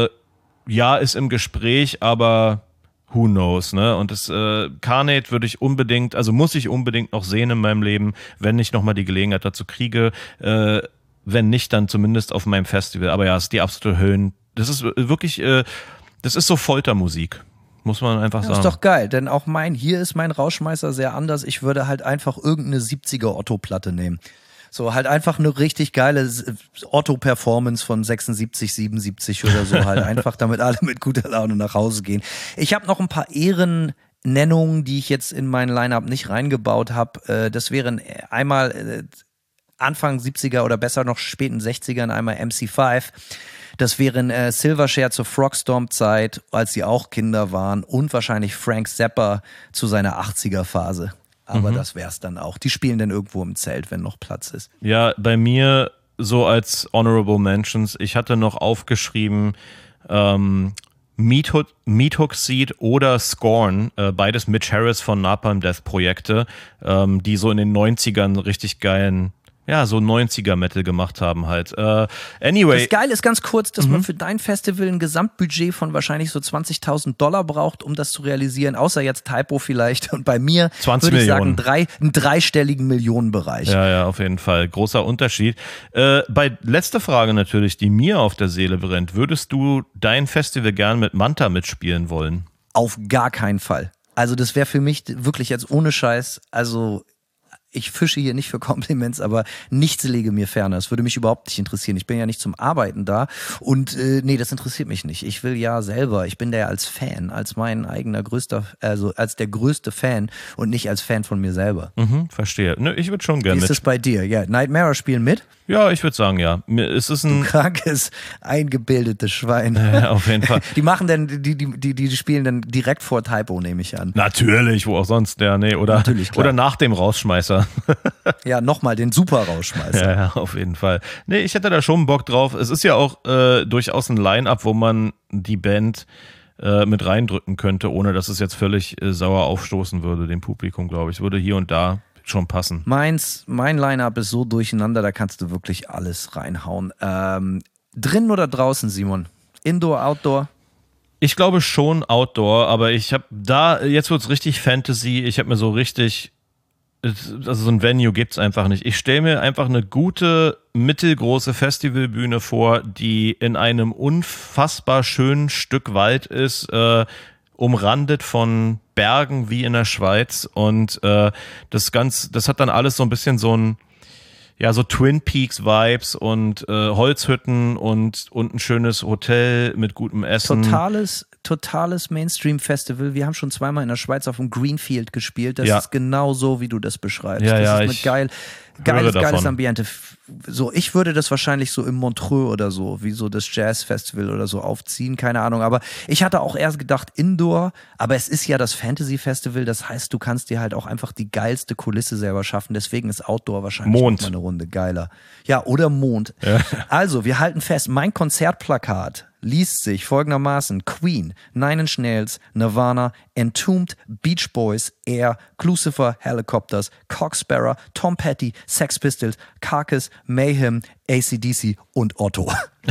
ist im Gespräch, aber who knows, ne? Und das Carnage muss ich unbedingt noch sehen in meinem Leben, wenn ich nochmal die Gelegenheit dazu kriege. Wenn nicht, dann zumindest auf meinem Festival. Aber ja, es ist die absolute Höhen. Das ist wirklich, das ist so Foltermusik. Muss man einfach sagen. Das ist doch geil, denn auch hier ist mein Rausschmeißer sehr anders. Ich würde halt einfach irgendeine 70er Otto-Platte nehmen. So, halt einfach eine richtig geile Otto-Performance von 76, 77 oder so, halt einfach, damit alle mit guter Laune nach Hause gehen. Ich habe noch ein paar Ehrennennungen, die ich jetzt in mein Line-Up nicht reingebaut habe. Das wären einmal Anfang 70er oder besser noch späten 60ern einmal MC5. Das wären Silverchair zur Frogstomp-Zeit, als sie auch Kinder waren, und wahrscheinlich Frank Zappa zu seiner 80er-Phase. Aber das wär's dann auch. Die spielen dann irgendwo im Zelt, wenn noch Platz ist. Ja, bei mir so als Honorable Mentions, ich hatte noch aufgeschrieben Meat Hook Seed oder Scorn, beides Mitch Harris von Napalm Death Projekte, die so in den 90ern richtig geilen, ja, so 90er-Metal gemacht haben halt. Anyway. Das Geile ist ganz kurz, dass man für dein Festival ein Gesamtbudget von wahrscheinlich so $20.000 braucht, um das zu realisieren, außer jetzt Typo vielleicht. Und bei mir 20 würde ich Millionen. sagen, einen dreistelligen Millionenbereich. Ja, auf jeden Fall. Großer Unterschied. Letzte Frage natürlich, die mir auf der Seele brennt. Würdest du dein Festival gern mit Manta mitspielen wollen? Auf gar keinen Fall. Also das wäre für mich wirklich jetzt ohne Scheiß, also ich fische hier nicht für Kompliments, aber nichts lege mir ferner. Es würde mich überhaupt nicht interessieren. Ich bin ja nicht zum Arbeiten da und nee, das interessiert mich nicht. Ich will ja selber, ich bin da ja als Fan, als mein eigener als der größte Fan und nicht als Fan von mir selber. Verstehe. Ne, ich würde schon gerne Wie ist das bei dir? Ja, Nightmare spielen mit? Ja, ich würde sagen, ja. Es ist ein krankes, eingebildetes Schwein. Ja, auf jeden Fall. Die machen dann, die spielen dann direkt vor Typo, nehme ich an. Natürlich, wo auch sonst, ja, nee, oder nach dem Rausschmeißer. Ja, nochmal den Super-Rausschmeißer. Ja, auf jeden Fall. Nee, ich hätte da schon Bock drauf. Es ist ja auch durchaus ein Line-Up, wo man die Band mit reindrücken könnte, ohne dass es jetzt völlig sauer aufstoßen würde, dem Publikum, glaube ich. Es würde hier und da schon passen. Mein Line-Up ist so durcheinander, da kannst du wirklich alles reinhauen. Drinnen oder draußen, Simon? Indoor, Outdoor? Ich glaube schon Outdoor, aber ich habe jetzt wird es richtig Fantasy, ich habe mir so richtig, also so ein Venue gibt's einfach nicht. Ich stelle mir einfach eine gute, mittelgroße Festivalbühne vor, die in einem unfassbar schönen Stück Wald ist, umrandet von Bergen wie in der Schweiz, und das hat dann alles so ein bisschen so Twin Peaks Vibes und Holzhütten und ein schönes Hotel mit gutem Essen. Totales Mainstream-Festival. Wir haben schon zweimal in der Schweiz auf dem Greenfield gespielt. Das ist genau so, wie du das beschreibst. Das ist eine geiles Ambiente. So, ich würde das wahrscheinlich so im Montreux oder so, wie so das Jazz-Festival oder so aufziehen, keine Ahnung. Aber ich hatte auch erst gedacht Indoor, aber es ist ja das Fantasy-Festival, das heißt, du kannst dir halt auch einfach die geilste Kulisse selber schaffen. Deswegen ist Outdoor wahrscheinlich Mond. mal eine Runde geiler. Ja, oder Mond. Ja. Also, wir halten fest, mein Konzertplakat liest sich folgendermaßen: Queen, Nine Inch Nails, Nirvana, Entombed, Beach Boys, Air, Lucifer, Helicopters, Cock Sparrer, Tom Petty, Sex Pistols, Carcass, Mayhem, AC/DC und Otto.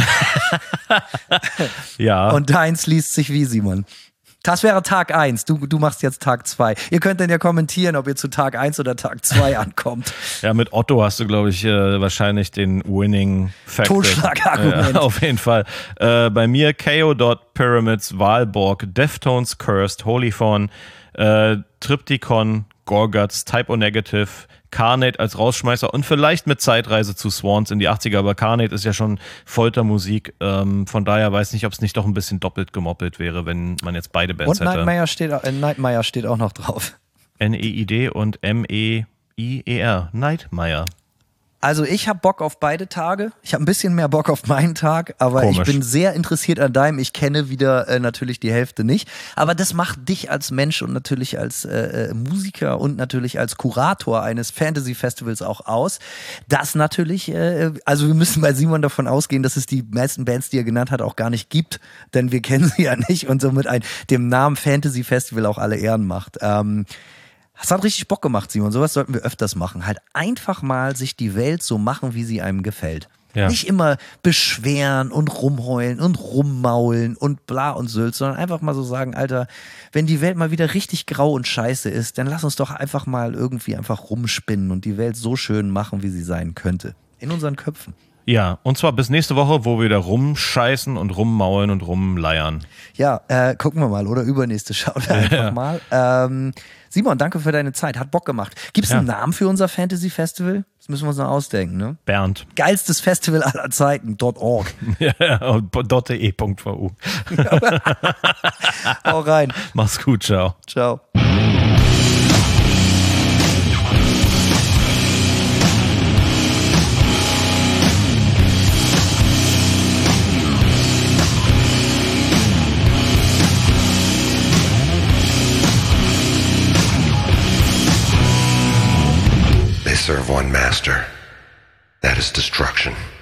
Ja. Und deins liest sich wie, Simon? Das wäre Tag 1. Du machst jetzt Tag 2. Ihr könnt dann ja kommentieren, ob ihr zu Tag 1 oder Tag 2 ankommt. Ja, mit Otto hast du, glaube ich, wahrscheinlich den Winning Factor. Totschlagargument. Auf jeden Fall. Bei mir KO. Pyramids, Walborg, Deftones Cursed, Holyphone, Triptychon, Gorguts, Type O Negative, Carnate als Rausschmeißer und vielleicht mit Zeitreise zu Swans in die 80er, aber Carnate ist ja schon Foltermusik, von daher weiß nicht, ob es nicht doch ein bisschen doppelt gemoppelt wäre, wenn man jetzt beide Bands und hätte. Nightmare steht auch noch drauf. N-E-I-D und M-E-I-E-R, Nightmare. Also ich habe Bock auf beide Tage. Ich habe ein bisschen mehr Bock auf meinen Tag, aber Komisch. Ich bin sehr interessiert an deinem. Ich kenne wieder natürlich die Hälfte nicht. Aber das macht dich als Mensch und natürlich als Musiker und natürlich als Kurator eines Fantasy-Festivals auch aus. Das natürlich, also wir müssen bei Simon davon ausgehen, dass es die meisten Bands, die er genannt hat, auch gar nicht gibt, denn wir kennen sie ja nicht und somit dem Namen Fantasy-Festival auch alle Ehren macht. Das hat richtig Bock gemacht, Simon. Sowas sollten wir öfters machen. Halt einfach mal sich die Welt so machen, wie sie einem gefällt. Ja. Nicht immer beschweren und rumheulen und rummaulen und bla und Sülz, sondern einfach mal so sagen, Alter, wenn die Welt mal wieder richtig grau und scheiße ist, dann lass uns doch einfach mal irgendwie einfach rumspinnen und die Welt so schön machen, wie sie sein könnte. In unseren Köpfen. Ja, und zwar bis nächste Woche, wo wir wieder rumscheißen und rummaulen und rumleiern. Ja, gucken wir mal, oder übernächste, schaut einfach mal. Simon, danke für deine Zeit, hat Bock gemacht. Gibt es einen Namen für unser Fantasy-Festival? Das müssen wir uns noch ausdenken, ne? Bernd. Geilstes Festival aller Zeiten, .org. Ja, .de.vu. Hau rein. Mach's gut, ciao. Ciao. They serve one master. That is destruction.